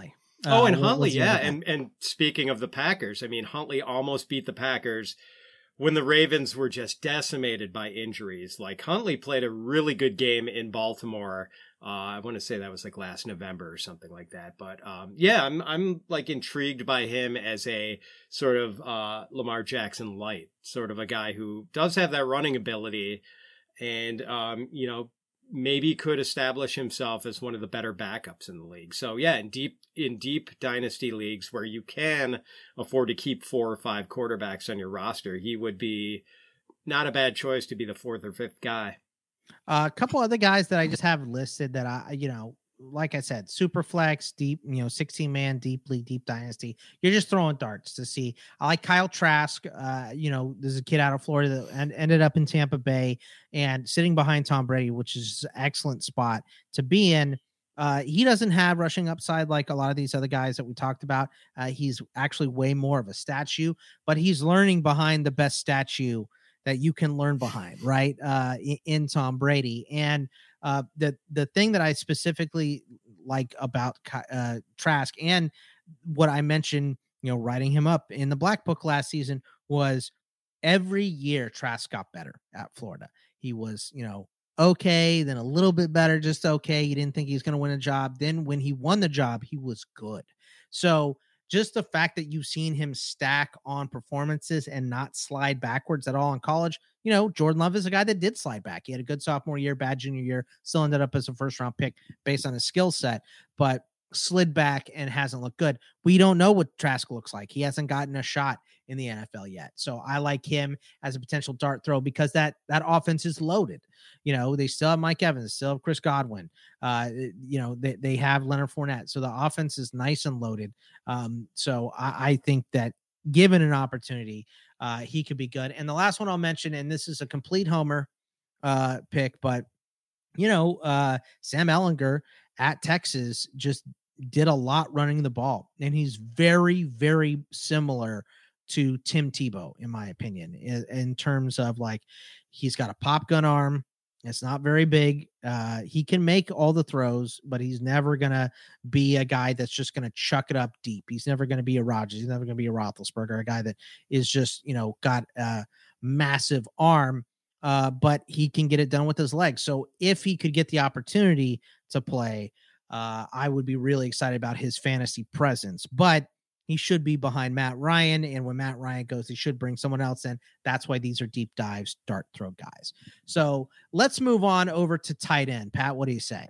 Oh, Uh, and what Huntley, was the yeah. other guy? And and speaking of the Packers, I mean, Huntley almost beat the Packers when the Ravens were just decimated by injuries. Like, Huntley played a really good game in Baltimore. Uh, I want to say that was like last November or something like that. But um, yeah, I'm I'm like intrigued by him as a sort of uh, Lamar Jackson light, sort of a guy who does have that running ability, and um, you know, maybe could establish himself as one of the better backups in the league. So yeah, in deep in deep dynasty leagues where you can afford to keep four or five quarterbacks on your roster, he would be not a bad choice to be the fourth or fifth guy. Uh, a couple other guys that I just have listed that I, you know, like I said, super flex, deep, you know, sixteen man, deeply deep dynasty. You're just throwing darts to see. I like Kyle Trask. Uh, you know, there's a kid out of Florida that and ended up in Tampa Bay and sitting behind Tom Brady, which is an excellent spot to be in. Uh, he doesn't have rushing upside like a lot of these other guys that we talked about. Uh, he's actually way more of a statue, but he's learning behind the best statue that you can learn behind, right? Uh, in, in Tom Brady. And uh, the, the thing that I specifically like about uh, Trask and what I mentioned, you know, writing him up in the Black Book last season was every year Trask got better at Florida. He was, you know, okay, then a little bit better, just okay. You didn't think he was going to win a job. Then when he won the job, he was good. So just the fact that you've seen him stack on performances and not slide backwards at all in college, you know, Jordan Love is a guy that did slide back. He had a good sophomore year, bad junior year, still ended up as a first round pick based on his skill set, but slid back and hasn't looked good. We don't know what Trask looks like. He hasn't gotten a shot in the N F L yet. So I like him as a potential dart throw because that, that offense is loaded. You know, they still have Mike Evans, still have Chris Godwin. Uh, you know, they, they have Leonard Fournette. So the offense is nice and loaded. Um, so I, I think that given an opportunity, uh, he could be good. And the last one I'll mention, and this is a complete homer uh, pick, but you know, uh, Sam Ehlinger at Texas just did a lot running the ball, and he's very, very similar to Tim Tebow, in my opinion, in, in terms of like, he's got a pop gun arm. It's not very big. Uh, he can make all the throws, but he's never going to be a guy that's just going to chuck it up deep. He's never going to be a Rodgers. He's never going to be a Roethlisberger, a guy that is just, you know, got a massive arm, uh, but he can get it done with his legs. So if he could get the opportunity to play, uh, I would be really excited about his fantasy presence. But he should be behind Matt Ryan, and when Matt Ryan goes, he should bring someone else in. That's why these are deep dives, dart throw guys. So let's move on over to tight end. Pat, what do you say?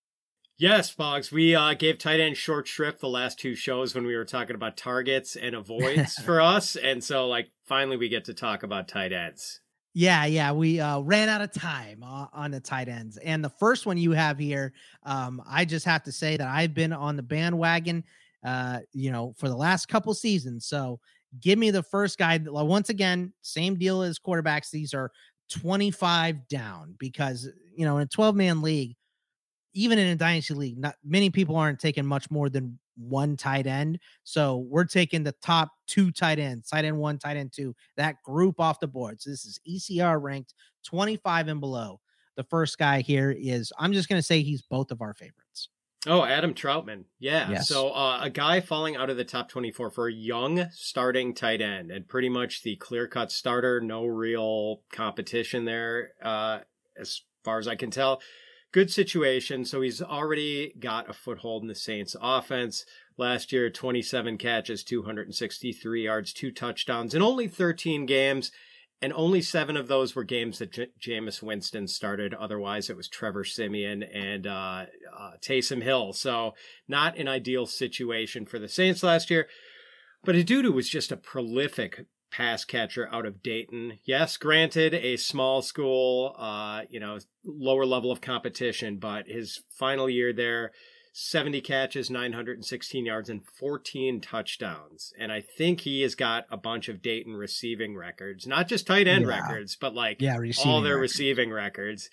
Yes, Boggs. We uh, gave tight end short shrift the last two shows when we were talking about targets and avoids for us. And so, like, finally we get to talk about tight ends. Yeah, yeah, we uh, ran out of time uh, on the tight ends. And the first one you have here, um, I just have to say that I've been on the bandwagon Uh, you know, for the last couple seasons. So give me the first guy. Once again, same deal as quarterbacks. These are twenty-five down because, you know, in a twelve man league, even in a dynasty league, not many people aren't taking much more than one tight end. So we're taking the top two tight ends, tight end one, tight end two, that group off the board. So this is E C R ranked twenty-five and below. The first guy here is, I'm just going to say he's both of our favorites. Oh, Adam Troutman. Yeah. Yes. So uh, a guy falling out of the top twenty-four for a young starting tight end and pretty much the clear-cut starter, no real competition there uh, as far as I can tell. Good situation. So he's already got a foothold in the Saints offense. Last year, twenty-seven catches, two hundred sixty-three yards, two touchdowns in only thirteen games. And only seven of those were games that J- Jameis Winston started. Otherwise, it was Trevor Siemian and uh, uh, Taysom Hill. So not an ideal situation for the Saints last year. But Adudu was just a prolific pass catcher out of Dayton. Yes, granted, a small school, uh, you know, lower level of competition. But his final year there, seventy catches, nine hundred sixteen yards, and fourteen touchdowns. And I think he has got a bunch of Dayton receiving records, not just tight end yeah. records, but like yeah, all their records. receiving records.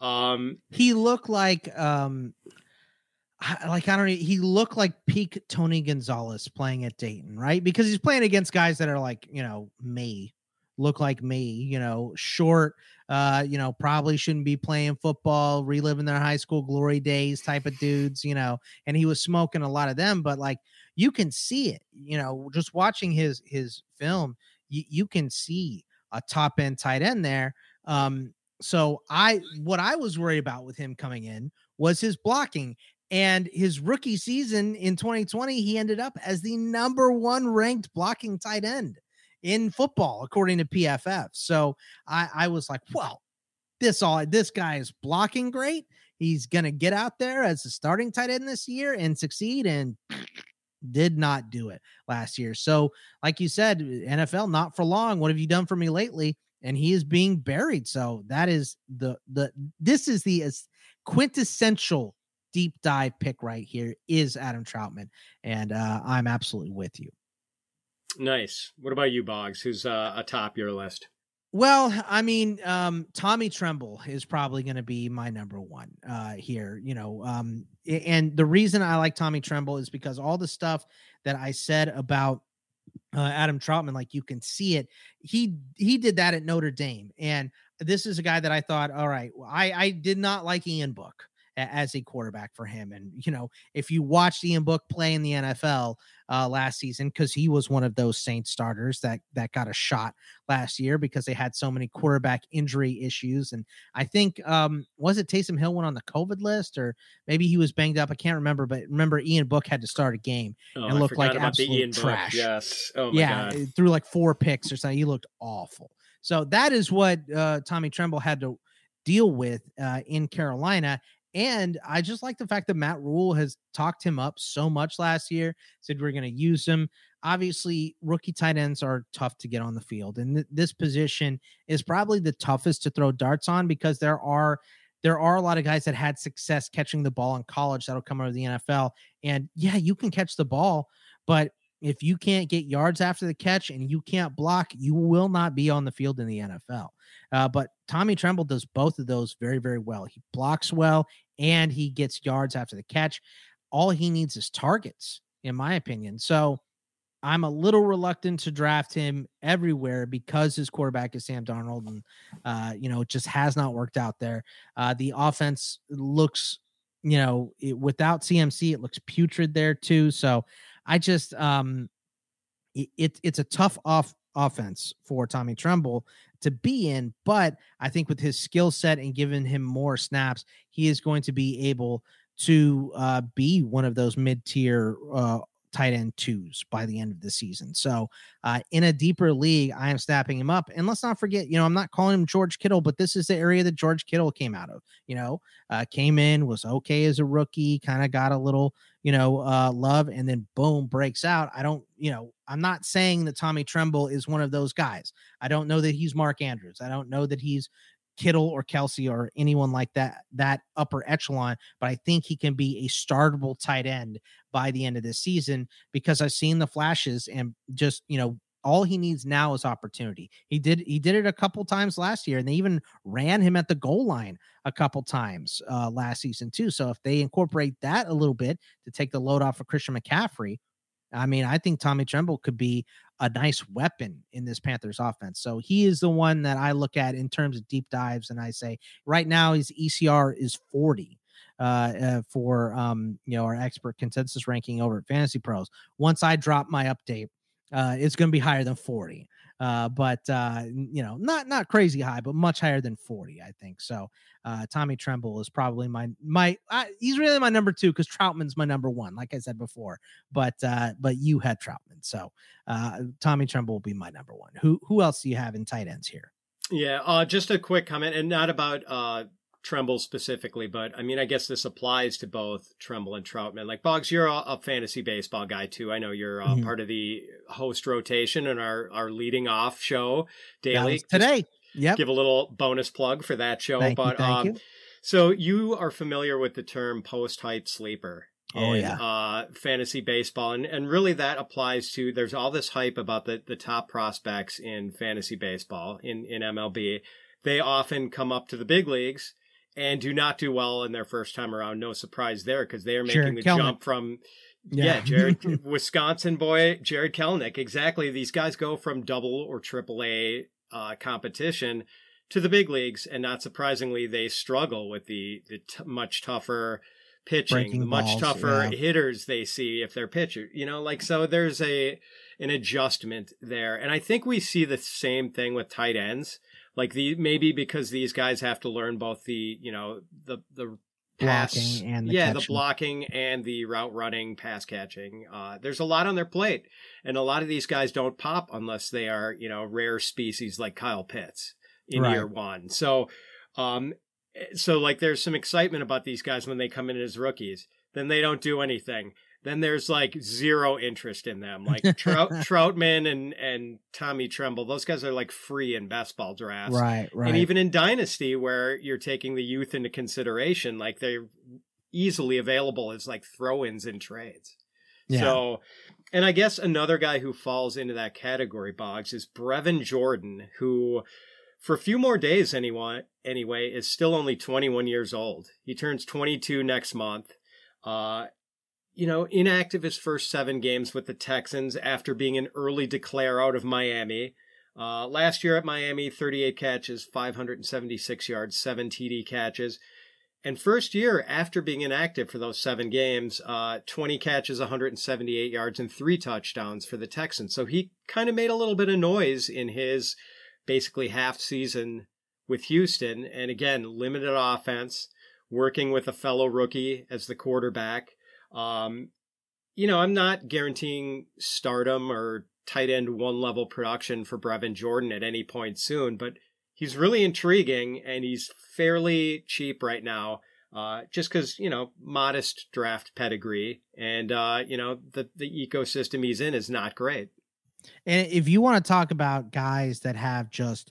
Um, he looked like, um, like, I don't know, he looked like peak Tony Gonzalez playing at Dayton, right? Because he's playing against guys that are like, you know, me, look like me, you know, short, uh, you know, probably shouldn't be playing football, reliving their high school glory days type of dudes, you know, and he was smoking a lot of them, but like you can see it, you know, just watching his, his film, you, you can see a top end tight end there. Um, so I, what I was worried about with him coming in was his blocking. And his rookie season in twenty twenty, he ended up as the number one ranked blocking tight end in football, according to P F F. So I, I was like, well, this all this guy is blocking great. He's gonna get out there as a starting tight end this year and succeed, and did not do it last year. So, like you said, N F L not for long. What have you done for me lately? And he is being buried. So that is the the this is the quintessential deep dive pick right here is Adam Troutman, and uh, I'm absolutely with you. Nice. What about you, Boggs? Who's uh, atop your list? Well, I mean, um, Tommy Tremble is probably going to be my number one uh, here, you know, um, and the reason I like Tommy Tremble is because all the stuff that I said about uh, Adam Troutman, like you can see it. He, he did that at Notre Dame. And this is a guy that I thought, all right, well, I, I did not like Ian Book as a quarterback for him. And, you know, if you watched Ian Book play in the N F L uh, last season, because he was one of those Saints starters that, that got a shot last year because they had so many quarterback injury issues. And I think, um, was it Taysom Hill went on the COVID list, or maybe he was banged up? I can't remember, but remember Ian Book had to start a game oh, and looked like about absolute the Ian trash. Book. Yes. Oh my yeah. God. Threw like four picks or something. He looked awful. So that is what uh, Tommy Tremble had to deal with uh, in Carolina. And I just like the fact that Matt Rule has talked him up so much last year, said we're going to use him. Obviously, rookie tight ends are tough to get on the field. And th- this position is probably the toughest to throw darts on because there are there are a lot of guys that had success catching the ball in college that'll come out of the N F L. And yeah, you can catch the ball, but if you can't get yards after the catch and you can't block, you will not be on the field in the N F L. Uh, but Tommy Tremble does both of those very, very well. He blocks well and he gets yards after the catch. All he needs is targets, in my opinion. So I'm a little reluctant to draft him everywhere because his quarterback is Sam Darnold, and uh, you know, it just has not worked out there. Uh, the offense looks, you know, it, without C M C, it looks putrid there too. So I just, um, it, it it's a tough off offense for Tommy Tremble to be in, but I think with his skill set and giving him more snaps, he is going to be able to uh, be one of those mid-tier uh, tight end twos by the end of the season. So uh, in a deeper league, I am snapping him up. And let's not forget, you know, I'm not calling him George Kittle, but this is the area that George Kittle came out of, you know, uh, came in, was okay as a rookie, kind of got a little, you know, uh, love, and then boom, breaks out. I don't, you know, I'm not saying that Tommy Tremble is one of those guys. I don't know that he's Mark Andrews. I don't know that he's Kittle or Kelsey or anyone like that, that upper echelon, but I think he can be a startable tight end by the end of this season because I've seen the flashes, and just, you know, all he needs now is opportunity. He did, he did it a couple times last year, and they even ran him at the goal line a couple times uh, last season too. So if they incorporate that a little bit to take the load off of Christian McCaffrey, I mean, I think Tommy Tremble could be a nice weapon in this Panthers offense. So he is the one that I look at in terms of deep dives. And I say right now his E C R is forty uh, uh, for, um, you know, our expert consensus ranking over at Fantasy Pros. Once I drop my update, uh, it's going to be higher than forty. Uh, but, uh, you know, not, not crazy high, but much higher than forty, I think. So, uh, Tommy Tremble is probably my, my, uh, he's really my number two, cause Troutman's my number one, like I said before, but, uh, but you had Troutman. So, uh, Tommy Tremble will be my number one. Who, who else do you have in tight ends here? Yeah. Uh, just a quick comment, and not about, uh, Tremble specifically, but I mean, I guess this applies to both Tremble and Troutman. Like, Boggs, you're a, a fantasy baseball guy too. I know you're uh, mm-hmm. part of the host rotation and our, our leading off show daily today. Yep. Give a little bonus plug for that show. Thank but you, thank um, you. So you are familiar with the term post-hype sleeper. Oh, in, yeah. Uh, fantasy baseball. And, and really that applies to, there's all this hype about the, the top prospects in fantasy baseball in, in M L B. They often come up to the big leagues and do not do well in their first time around. No surprise there, because they are making sure, the Kelnick. jump from, yeah, yeah Jared, Wisconsin boy, Jared Kelnick. Exactly. These guys go from double or triple A uh, competition to the big leagues. And not surprisingly, they struggle with the, the t- much tougher pitching, Breaking the much balls, tougher yeah. hitters they see if they're pitcher, you know, like, so there's a, an adjustment there. And I think we see the same thing with tight ends. Like the, maybe because these guys have to learn both the, you know, the, the pass, Blocking and the yeah, catching. the blocking and the route running, pass catching. Uh, there's a lot on their plate, and a lot of these guys don't pop unless they are, you know, rare species like Kyle Pitts in Right. year one. So, um, so like there's some excitement about these guys when they come in as rookies. Then they don't do anything. Then there's like zero interest in them. Like Trout, Troutman and, and Tommy Tremble, those guys are like free in best ball drafts. Right, right. And even in Dynasty, where you're taking the youth into consideration, like they're easily available as like throw-ins in trades. Yeah. So, and I guess another guy who falls into that category, Boggs, is Brevin Jordan, who for a few more days anyway, anyway, is still only twenty-one years old. He turns twenty-two next month. Uh, you know, inactive his first seven games with the Texans after being an early declare out of Miami. Uh, last year at Miami, thirty-eight catches, five hundred seventy-six yards, seven T D catches. And first year after being inactive for those seven games, uh, twenty catches, one hundred seventy-eight yards, and three touchdowns for the Texans. So he kind of made a little bit of noise in his basically half season with Houston. And again, limited offense, working with a fellow rookie as the quarterback. Um, you know, I'm not guaranteeing stardom or tight end one level production for Brevin Jordan at any point soon, but he's really intriguing and he's fairly cheap right now. Uh, just cause, you know, modest draft pedigree and, uh, you know, the, the ecosystem he's in is not great. And if you want to talk about guys that have just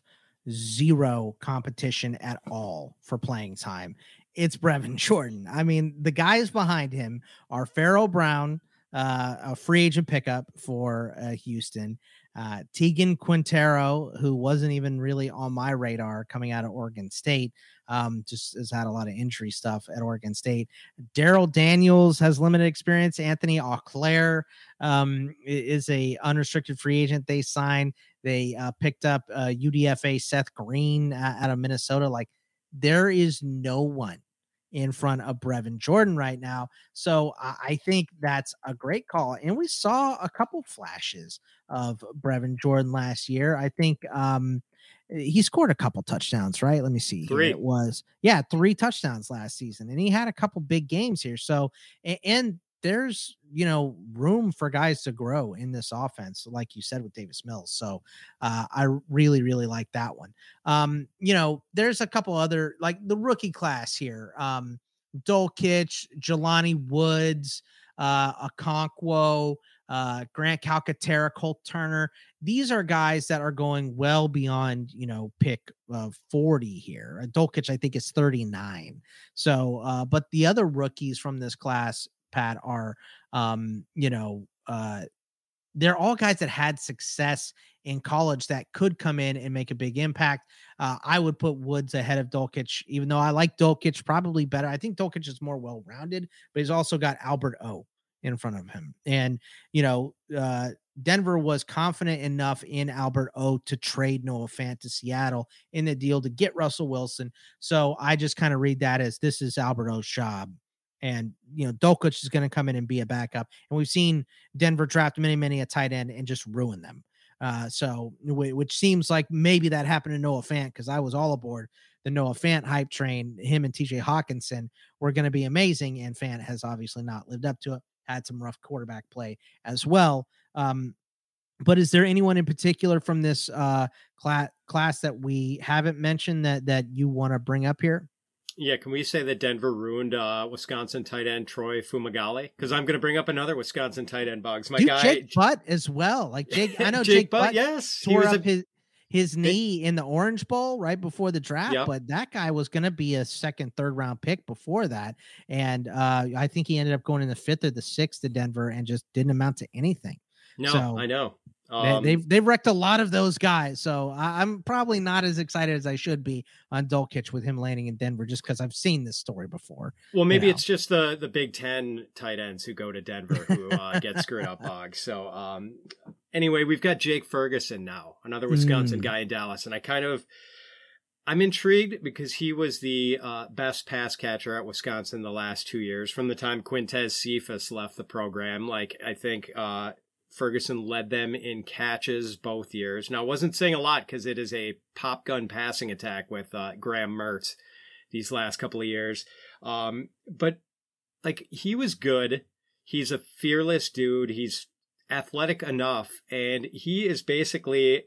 zero competition at all for playing time, it's Brevin Jordan. I mean, the guys behind him are Pharaoh Brown, uh, a free agent pickup for uh, Houston, uh, Tegan Quintero, who wasn't even really on my radar coming out of Oregon State, um, just has had a lot of injury stuff at Oregon State. Daryl Daniels has limited experience. Anthony Auclair um, is a unrestricted free agent they signed. They uh, picked up uh, U D F A Seth Green uh, out of Minnesota. Like, there is no one in front of Brevin Jordan right now. So uh, I think that's a great call. And we saw a couple flashes of Brevin Jordan last year. I think um, he scored a couple touchdowns, right? Let me see. Three. It was, yeah, three touchdowns last season. And he had a couple big games here. So, and, and there's, you know, room for guys to grow in this offense, like you said, with Davis Mills. So uh, I really, really like that one. Um, you know, there's a couple other, like the rookie class here. Um, Dulcich, Jelani Woods, uh, Okonkwo, uh, Grant Calcaterra, Colt Turner. These are guys that are going well beyond, you know, pick uh, forty here. Dulcich, I think, is thirty-nine. So, uh, but the other rookies from this class, Pat, are, um, you know, uh, they're all guys that had success in college that could come in and make a big impact. Uh, I would put Woods ahead of Dulcich, even though I like Dulcich probably better. I think Dulcich is more well-rounded, but he's also got Albert O in front of him. And, you know, uh, Denver was confident enough in Albert O to trade Noah Fant to Seattle in the deal to get Russell Wilson. So I just kind of read that as this is Albert O's job. And, you know, Dulcich is going to come in and be a backup. And we've seen Denver draft many, many a tight end and just ruin them. Uh, so, which seems like maybe that happened to Noah Fant, because I was all aboard the Noah Fant hype train. Him and T J Hawkinson were going to be amazing. And Fant has obviously not lived up to it, had some rough quarterback play as well. Um, but is there anyone in particular from this uh, class class that we haven't mentioned that, that you want to bring up here? Yeah, can we say that Denver ruined uh, Wisconsin tight end Troy Fumagalli? Because I'm going to bring up another Wisconsin tight end, Boggs. My Dude, guy, Jake Butt as well. Like Jake, I know Jake, Jake Butt. Butt Yes, tore he was up a, his his knee in the Orange Bowl right before the draft, Yep. but that guy was going to be a second, third round pick before that, and uh, I think he ended up going in the fifth or the sixth to Denver and just didn't amount to anything. No, So, I know. Um, they, they've they've wrecked a lot of those guys, so I, I'm probably not as excited as I should be on Dulcich with him landing in Denver, just because I've seen this story before. Well, maybe you know. it's just the, the Big Ten tight ends who go to Denver who uh, get screwed up, Boggs. So, um, anyway, we've got Jake Ferguson now, another Wisconsin Mm. guy in Dallas. And I kind of, I'm intrigued because he was the uh, best pass catcher at Wisconsin the last two years from the time Quintez Cephas left the program. Like, I think uh, Ferguson led them in catches both years. Now, I wasn't saying a lot because it is a pop gun passing attack with uh, Graham Mertz these last couple of years. Um, but, like, he was good. He's a fearless dude. He's athletic enough. And he is basically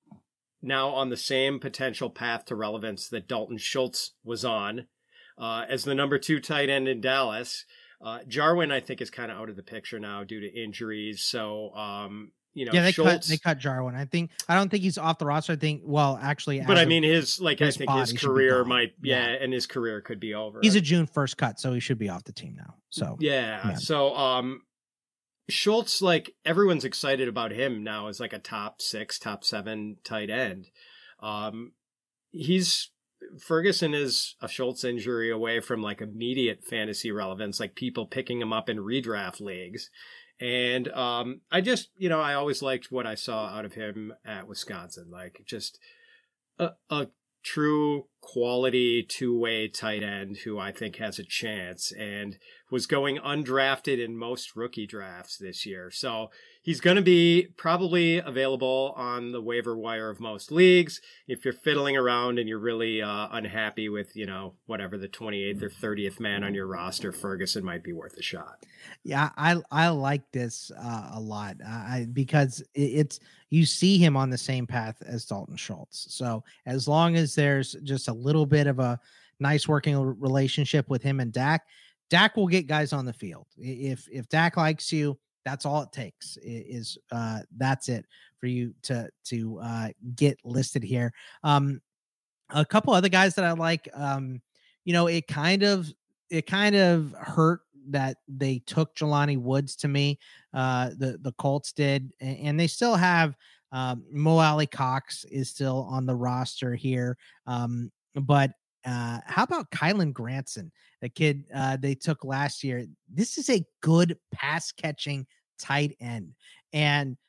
now on the same potential path to relevance that Dalton Schultz was on uh, as the number two tight end in Dallas. Uh, Jarwin, I think, is kind of out of the picture now due to injuries. So, um, you know, Yeah, they Schultz, cut they cut Jarwin. I think I don't think he's off the roster. I think well, actually, but as I of- mean, his like his I think spot, his he should be career gone. might, yeah, Yeah. and his career could be over. he's a June first cut, so he should be off the team now. So Yeah. Yeah. So, um, Schultz, like everyone's excited about him now as like a top six, top seven tight end. Um, he's Ferguson is a Schultz injury away from like immediate fantasy relevance, like people picking him up in redraft leagues. And, um, I just, you know, I always liked what I saw out of him at Wisconsin, like just a, a true quality two-way tight end who I think has a chance and was going undrafted in most rookie drafts this year. So he's going to be probably available on the waiver wire of most leagues. If you're fiddling around and you're really uh, unhappy with, you know, whatever the twenty-eighth or thirtieth man on your roster, Ferguson might be worth a shot. yeah, I I like this uh, a lot. I because it, it's you see him on the same path as Dalton Schultz. So as long as there's just a little bit of a nice working relationship with him and Dak, Dak will get guys on the field. If if Dak likes you, that's all it takes. Is uh, that's it for you to to uh, get listed here. Um, a couple other guys that I like. Um, you know, it kind of it kind of hurt that they took Jelani Woods to me. Uh, the the Colts did, and, and they still have um, Mo Alley Cox is still on the roster here. Um, but uh, how about Kylan Granson, the kid uh, they took last year? This is a good pass catching tight end, and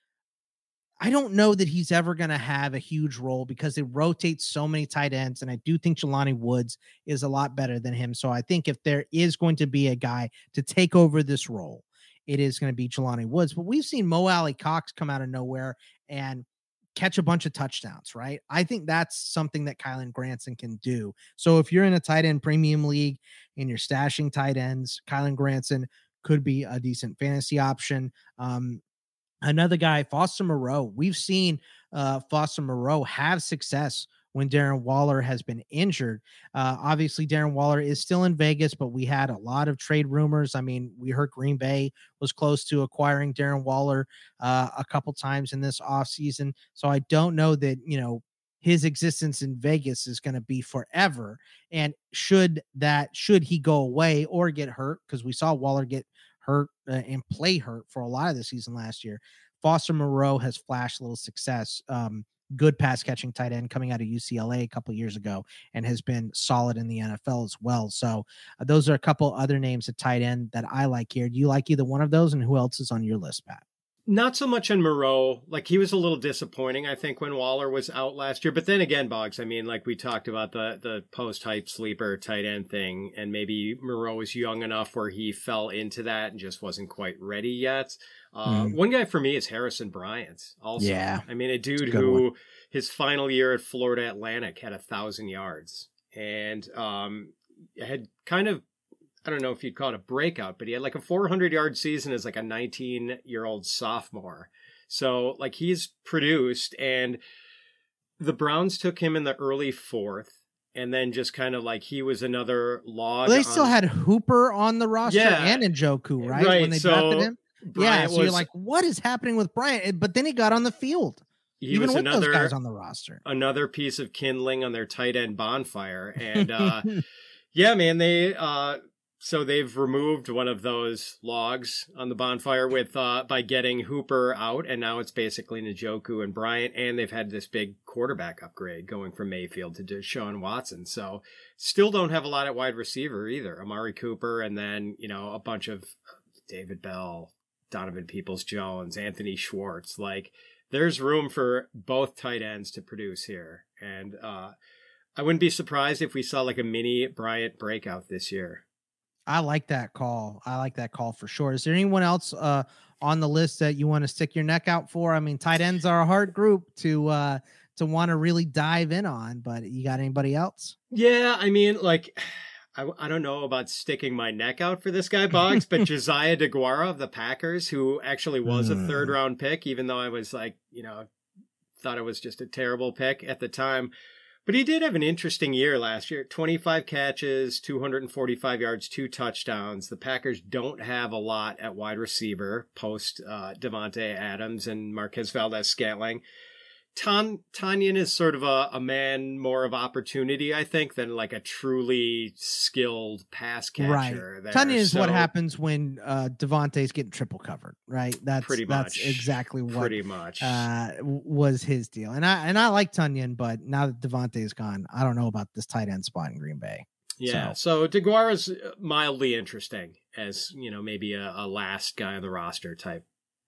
I don't know that he's ever going to have a huge role because it rotates so many tight ends. And I do think Jelani Woods is a lot better than him. So I think if there is going to be a guy to take over this role, it is going to be Jelani Woods. But we've seen Mo Alley Cox come out of nowhere and catch a bunch of touchdowns, right? I think that's something that Kylan Granson can do. So if you're in a tight end premium league and you're stashing tight ends, Kylan Granson could be a decent fantasy option. Um, Another guy, Foster Moreau. We've seen uh, Foster Moreau have success when Darren Waller has been injured. Uh, obviously, Darren Waller is still in Vegas, but we had a lot of trade rumors. I mean, we heard Green Bay was close to acquiring Darren Waller uh, a couple times in this offseason. So I don't know that, you know, his existence in Vegas is going to be forever. And should that, should he go away or get hurt, because we saw Waller get hurt uh, and play hurt for a lot of the season last year, Foster Moreau has flashed a little success. Um, good pass catching tight end coming out of U C L A a couple years ago and has been solid in the N F L as well. So uh, those are a couple other names at tight end that I like here. Do you like either one of those, and who else is on your list, Pat? Not so much on Moreau. Like, he was a little disappointing, I think, when Waller was out last year. But then again, Boggs, I mean, like we talked about the the post-hype sleeper tight end thing, and maybe Moreau was young enough where he fell into that and just wasn't quite ready yet. Uh, Mm. One guy for me is Harrison Bryant also. Yeah. I mean, a dude a good who one. his final year at Florida Atlantic had a thousand yards and um, had kind of, I don't know if you'd call it a breakout, but he had like a four hundred yard season as like a nineteen year old sophomore. So like he's produced, and the Browns took him in the early fourth, and then just kind of like he was another log. Well, they still on- had Hooper on the roster Yeah. and Njoku, right? Right, When they so drafted him. Bryant yeah. So was, you're like, what is happening with Bryant? But then he got on the field, he even was with another those guys on the roster. another piece of kindling on their tight end bonfire, and uh, yeah, man, they uh, so they've removed one of those logs on the bonfire with uh, by getting Hooper out, and now it's basically Njoku and Bryant, and they've had this big quarterback upgrade going from Mayfield to Deshaun Watson. So still don't have a lot at wide receiver either. Amari Cooper, and then you know a bunch of David Bell, Donovan Peoples-Jones, Anthony Schwartz. Like, there's room for both tight ends to produce here. And uh, I wouldn't be surprised if we saw like a mini Bryant breakout this year. I like that call. I like that call for sure. Is there anyone else uh, on the list that you want to stick your neck out for? I mean, tight ends are a hard group to uh, to want to really dive in on, but you got anybody else? Yeah, I mean, like, I, I don't know about sticking my neck out for this guy, Boggs, but Josiah DeGuara of the Packers, who actually was mm. a third round pick, even though I was like, you know, thought it was just a terrible pick at the time. But he did have an interesting year last year. twenty-five catches, two hundred forty-five yards, two touchdowns. The Packers don't have a lot at wide receiver post uh, Devontae Adams and Marquez Valdes-Scantling. Ton- Tonyan is sort of a, a man more of opportunity, I think, than like a truly skilled pass catcher. Right. Tonyan is so, what happens when uh, Devontae's getting triple covered, right? That's pretty that's much, exactly what pretty much uh, was his deal. And I and I like Tonyan, but now that Devontae's gone, I don't know about this tight end spot in Green Bay. Yeah, so, so DeGuara's mildly interesting as, you know, maybe a, a last guy on the roster type.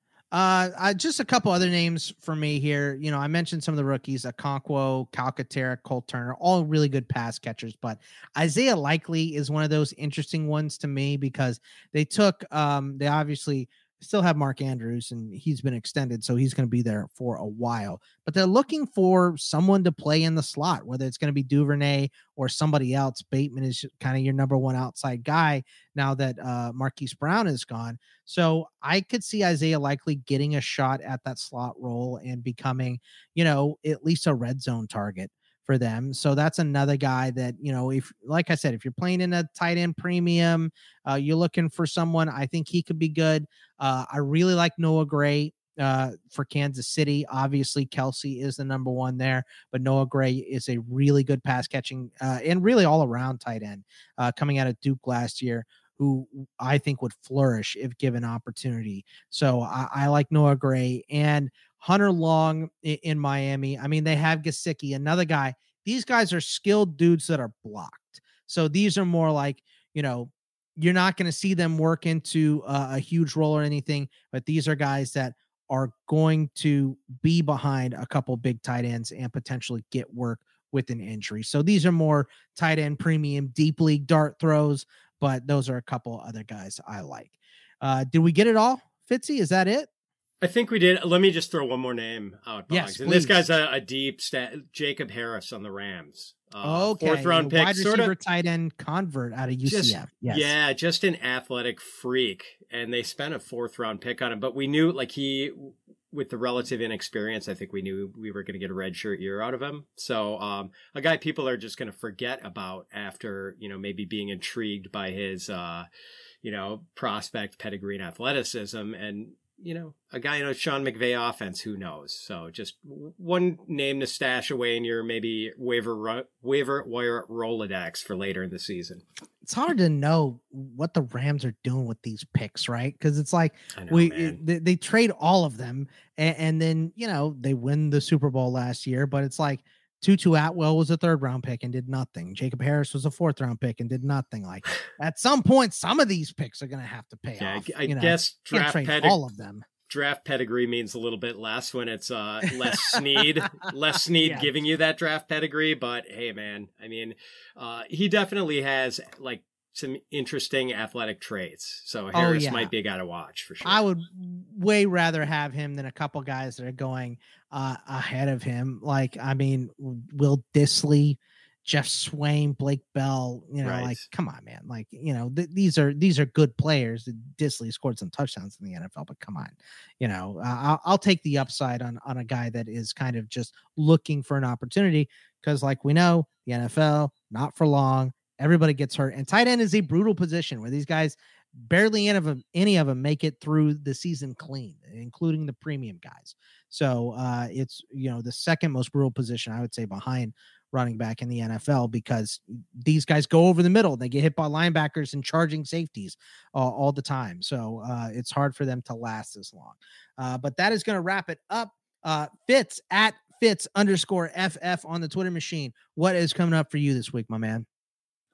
Uh, I, just a couple other names for me here. You know, I mentioned some of the rookies, Okonkwo, Calcaterra, Cole Turner, all really good pass catchers, but Isaiah Likely is one of those interesting ones to me because they took, um, they obviously still have Mark Andrews and he's been extended, so he's going to be there for a while, but they're looking for someone to play in the slot, whether it's going to be Duvernay or somebody else. Bateman is kind of your number one outside guy now that uh, Marquise Brown is gone. So I could see Isaiah Likely getting a shot at that slot role and becoming, you know, at least a red zone target for them. So that's another guy that, you know, if, like I said, if you're playing in a tight end premium, uh, you're looking for someone, I think he could be good. Uh, I really like Noah Gray uh, for Kansas City. Obviously, Kelsey is the number one there, but Noah Gray is a really good pass catching uh, and really all around tight end uh, coming out of Duke last year, who I think would flourish if given opportunity. So I, I like Noah Gray and Hunter Long in, in Miami. I mean, they have Gesicki, another guy. These guys are skilled dudes that are blocked. So these are more like, you know, you're not going to see them work into uh, a huge role or anything, but these are guys that are going to be behind a couple big tight ends and potentially get work with an injury. So these are more tight end premium, deep league dart throws, but those are a couple other guys I like. Uh, did we get it all, Fitzy? Is that it? I think we did. Let me just throw one more name out, Boggs. Yes, and this guy's a, a deep stat. Jacob Harris on the Rams. Uh, okay. Fourth round pick. Wide sort receiver, of, tight end convert out of U C F. Just, yes. Yeah, just an athletic freak. And they spent a fourth round pick on him. But we knew, like, he, with the relative inexperience, I think we knew we were going to get a redshirt year out of him. So um, a guy people are just going to forget about after, you know, maybe being intrigued by his, uh, you know, prospect pedigree and athleticism. And, you know, a guy in a Sean McVay offense, who knows? So just one name to stash away in your maybe waiver waiver wire Rolodex for later in the season. It's hard to know what the Rams are doing with these picks, right? Because it's like know, we it, they, they trade all of them, and, and then you know they win the Super Bowl last year, but it's like Tutu Atwell was a third round pick and did nothing. Jacob Harris was a fourth round pick and did nothing. Like at some point, some of these picks are going to have to pay yeah, off. I, I you know, guess draft pedigree, all of them. Draft pedigree means a little bit less when it's uh, Les Snead, Les Snead yeah. giving you that draft pedigree. But hey, man, I mean, uh, he definitely has like some interesting athletic traits. So Harris oh, yeah. might be a guy to watch for sure. I would way rather have him than a couple guys that are going uh, ahead of him. Like, I mean, Will Dissly, Jeff Swain, Blake Bell, you know, right. like, come on, man. Like, you know, th- these are, these are good players. Dissly scored some touchdowns in the N F L, but come on, you know, uh, I'll, I'll take the upside on, on a guy that is kind of just looking for an opportunity. Cause like we know the N F L, not for long, everybody gets hurt, and tight end is a brutal position where these guys barely any of them, any of them make it through the season clean, including the premium guys. So uh, it's, you know, the second most brutal position, I would say, behind running back in the N F L, because these guys go over the middle. They get hit by linebackers and charging safeties uh, all the time. So uh, it's hard for them to last as long. Uh, but that is going to wrap it up. Uh, Fitz at Fitz underscore F F on the Twitter machine. What is coming up for you this week, my man?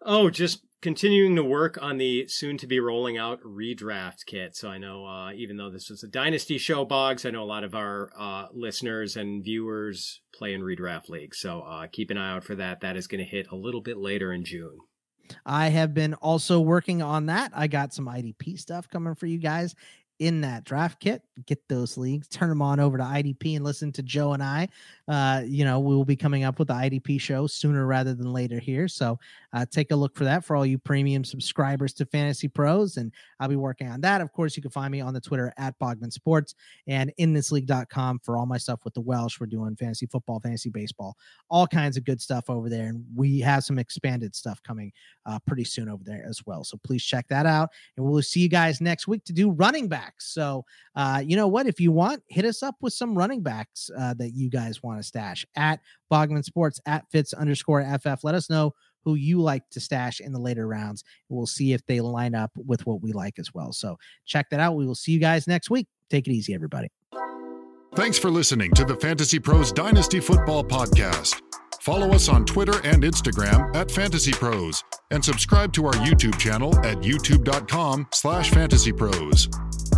Oh, just continuing to work on the soon-to-be rolling out redraft kit. So I know, uh, even though this was a Dynasty show, Boggs, I know a lot of our uh, listeners and viewers play in redraft leagues. So uh, keep an eye out for that. That is going to hit a little bit later in June. I have been also working on that. I got some I D P stuff coming for you guys in that draft kit. Get those leagues, turn them on over to I D P and listen to Joe and I. Uh, you know, we will be coming up with the I D P show sooner rather than later here. So uh, take a look for that for all you premium subscribers to Fantasy Pros. And I'll be working on that. Of course, you can find me on the Twitter at Bogman Sports and in this league dot com for all my stuff with the Welsh. We're doing fantasy football, fantasy baseball, all kinds of good stuff over there. And we have some expanded stuff coming uh, pretty soon over there as well. So please check that out. And we'll see you guys next week to do running backs. So uh, you know what? If you want, hit us up with some running backs uh, that you guys want to stash at Bogman Sports, at Fitz underscore F F. Let us know who you like to stash in the later rounds. We'll see if they line up with what we like as well. So check that out. We will see you guys next week. Take it easy, everybody. Thanks for listening to the Fantasy Pros Dynasty Football Podcast. Follow us on Twitter and Instagram at Fantasy Pros and subscribe to our YouTube channel at youtube.com slash Fantasy Pros.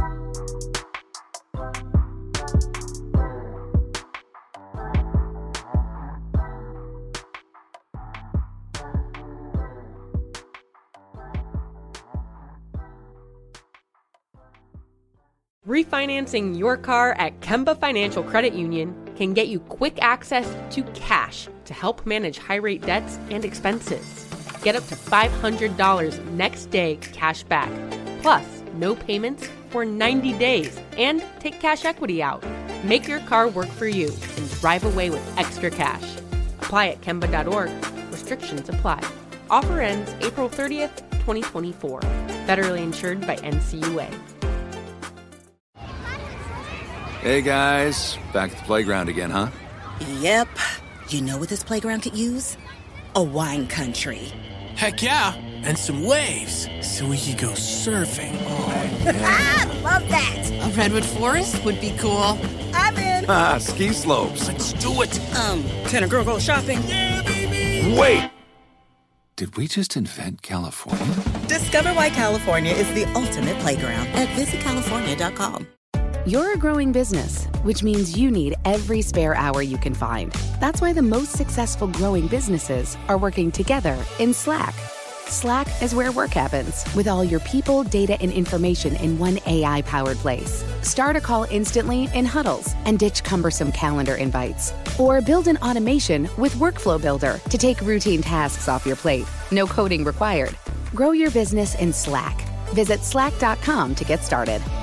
Refinancing your car at Kemba Financial Credit Union can get you quick access to cash to help manage high-rate debts and expenses. Get up to five hundred dollars next day cash back, plus no payments for ninety days, and take cash equity out. Make your car work for you and drive away with extra cash. Apply at Kemba dot org. Restrictions apply. Offer ends April thirtieth, twenty twenty-four. Federally insured by N C U A. Hey guys, back at the playground again, huh? Yep. You know what this playground could use? A wine country. Heck yeah, and some waves so we could go surfing. Oh, yeah. Ah, love that. A redwood forest would be cool. I'm in. Ah, ski slopes. Let's do it. Um, can a girl go shopping? Yeah, baby. Wait! Did we just invent California? Discover why California is the ultimate playground at visit california dot com. You're a growing business, which means you need every spare hour you can find. That's why the most successful growing businesses are working together in Slack. Slack is where work happens, with all your people, data, and information in one A I-powered place. Start a call instantly in huddles and ditch cumbersome calendar invites. Or build an automation with Workflow Builder to take routine tasks off your plate. No coding required. Grow your business in Slack. Visit slack dot com to get started.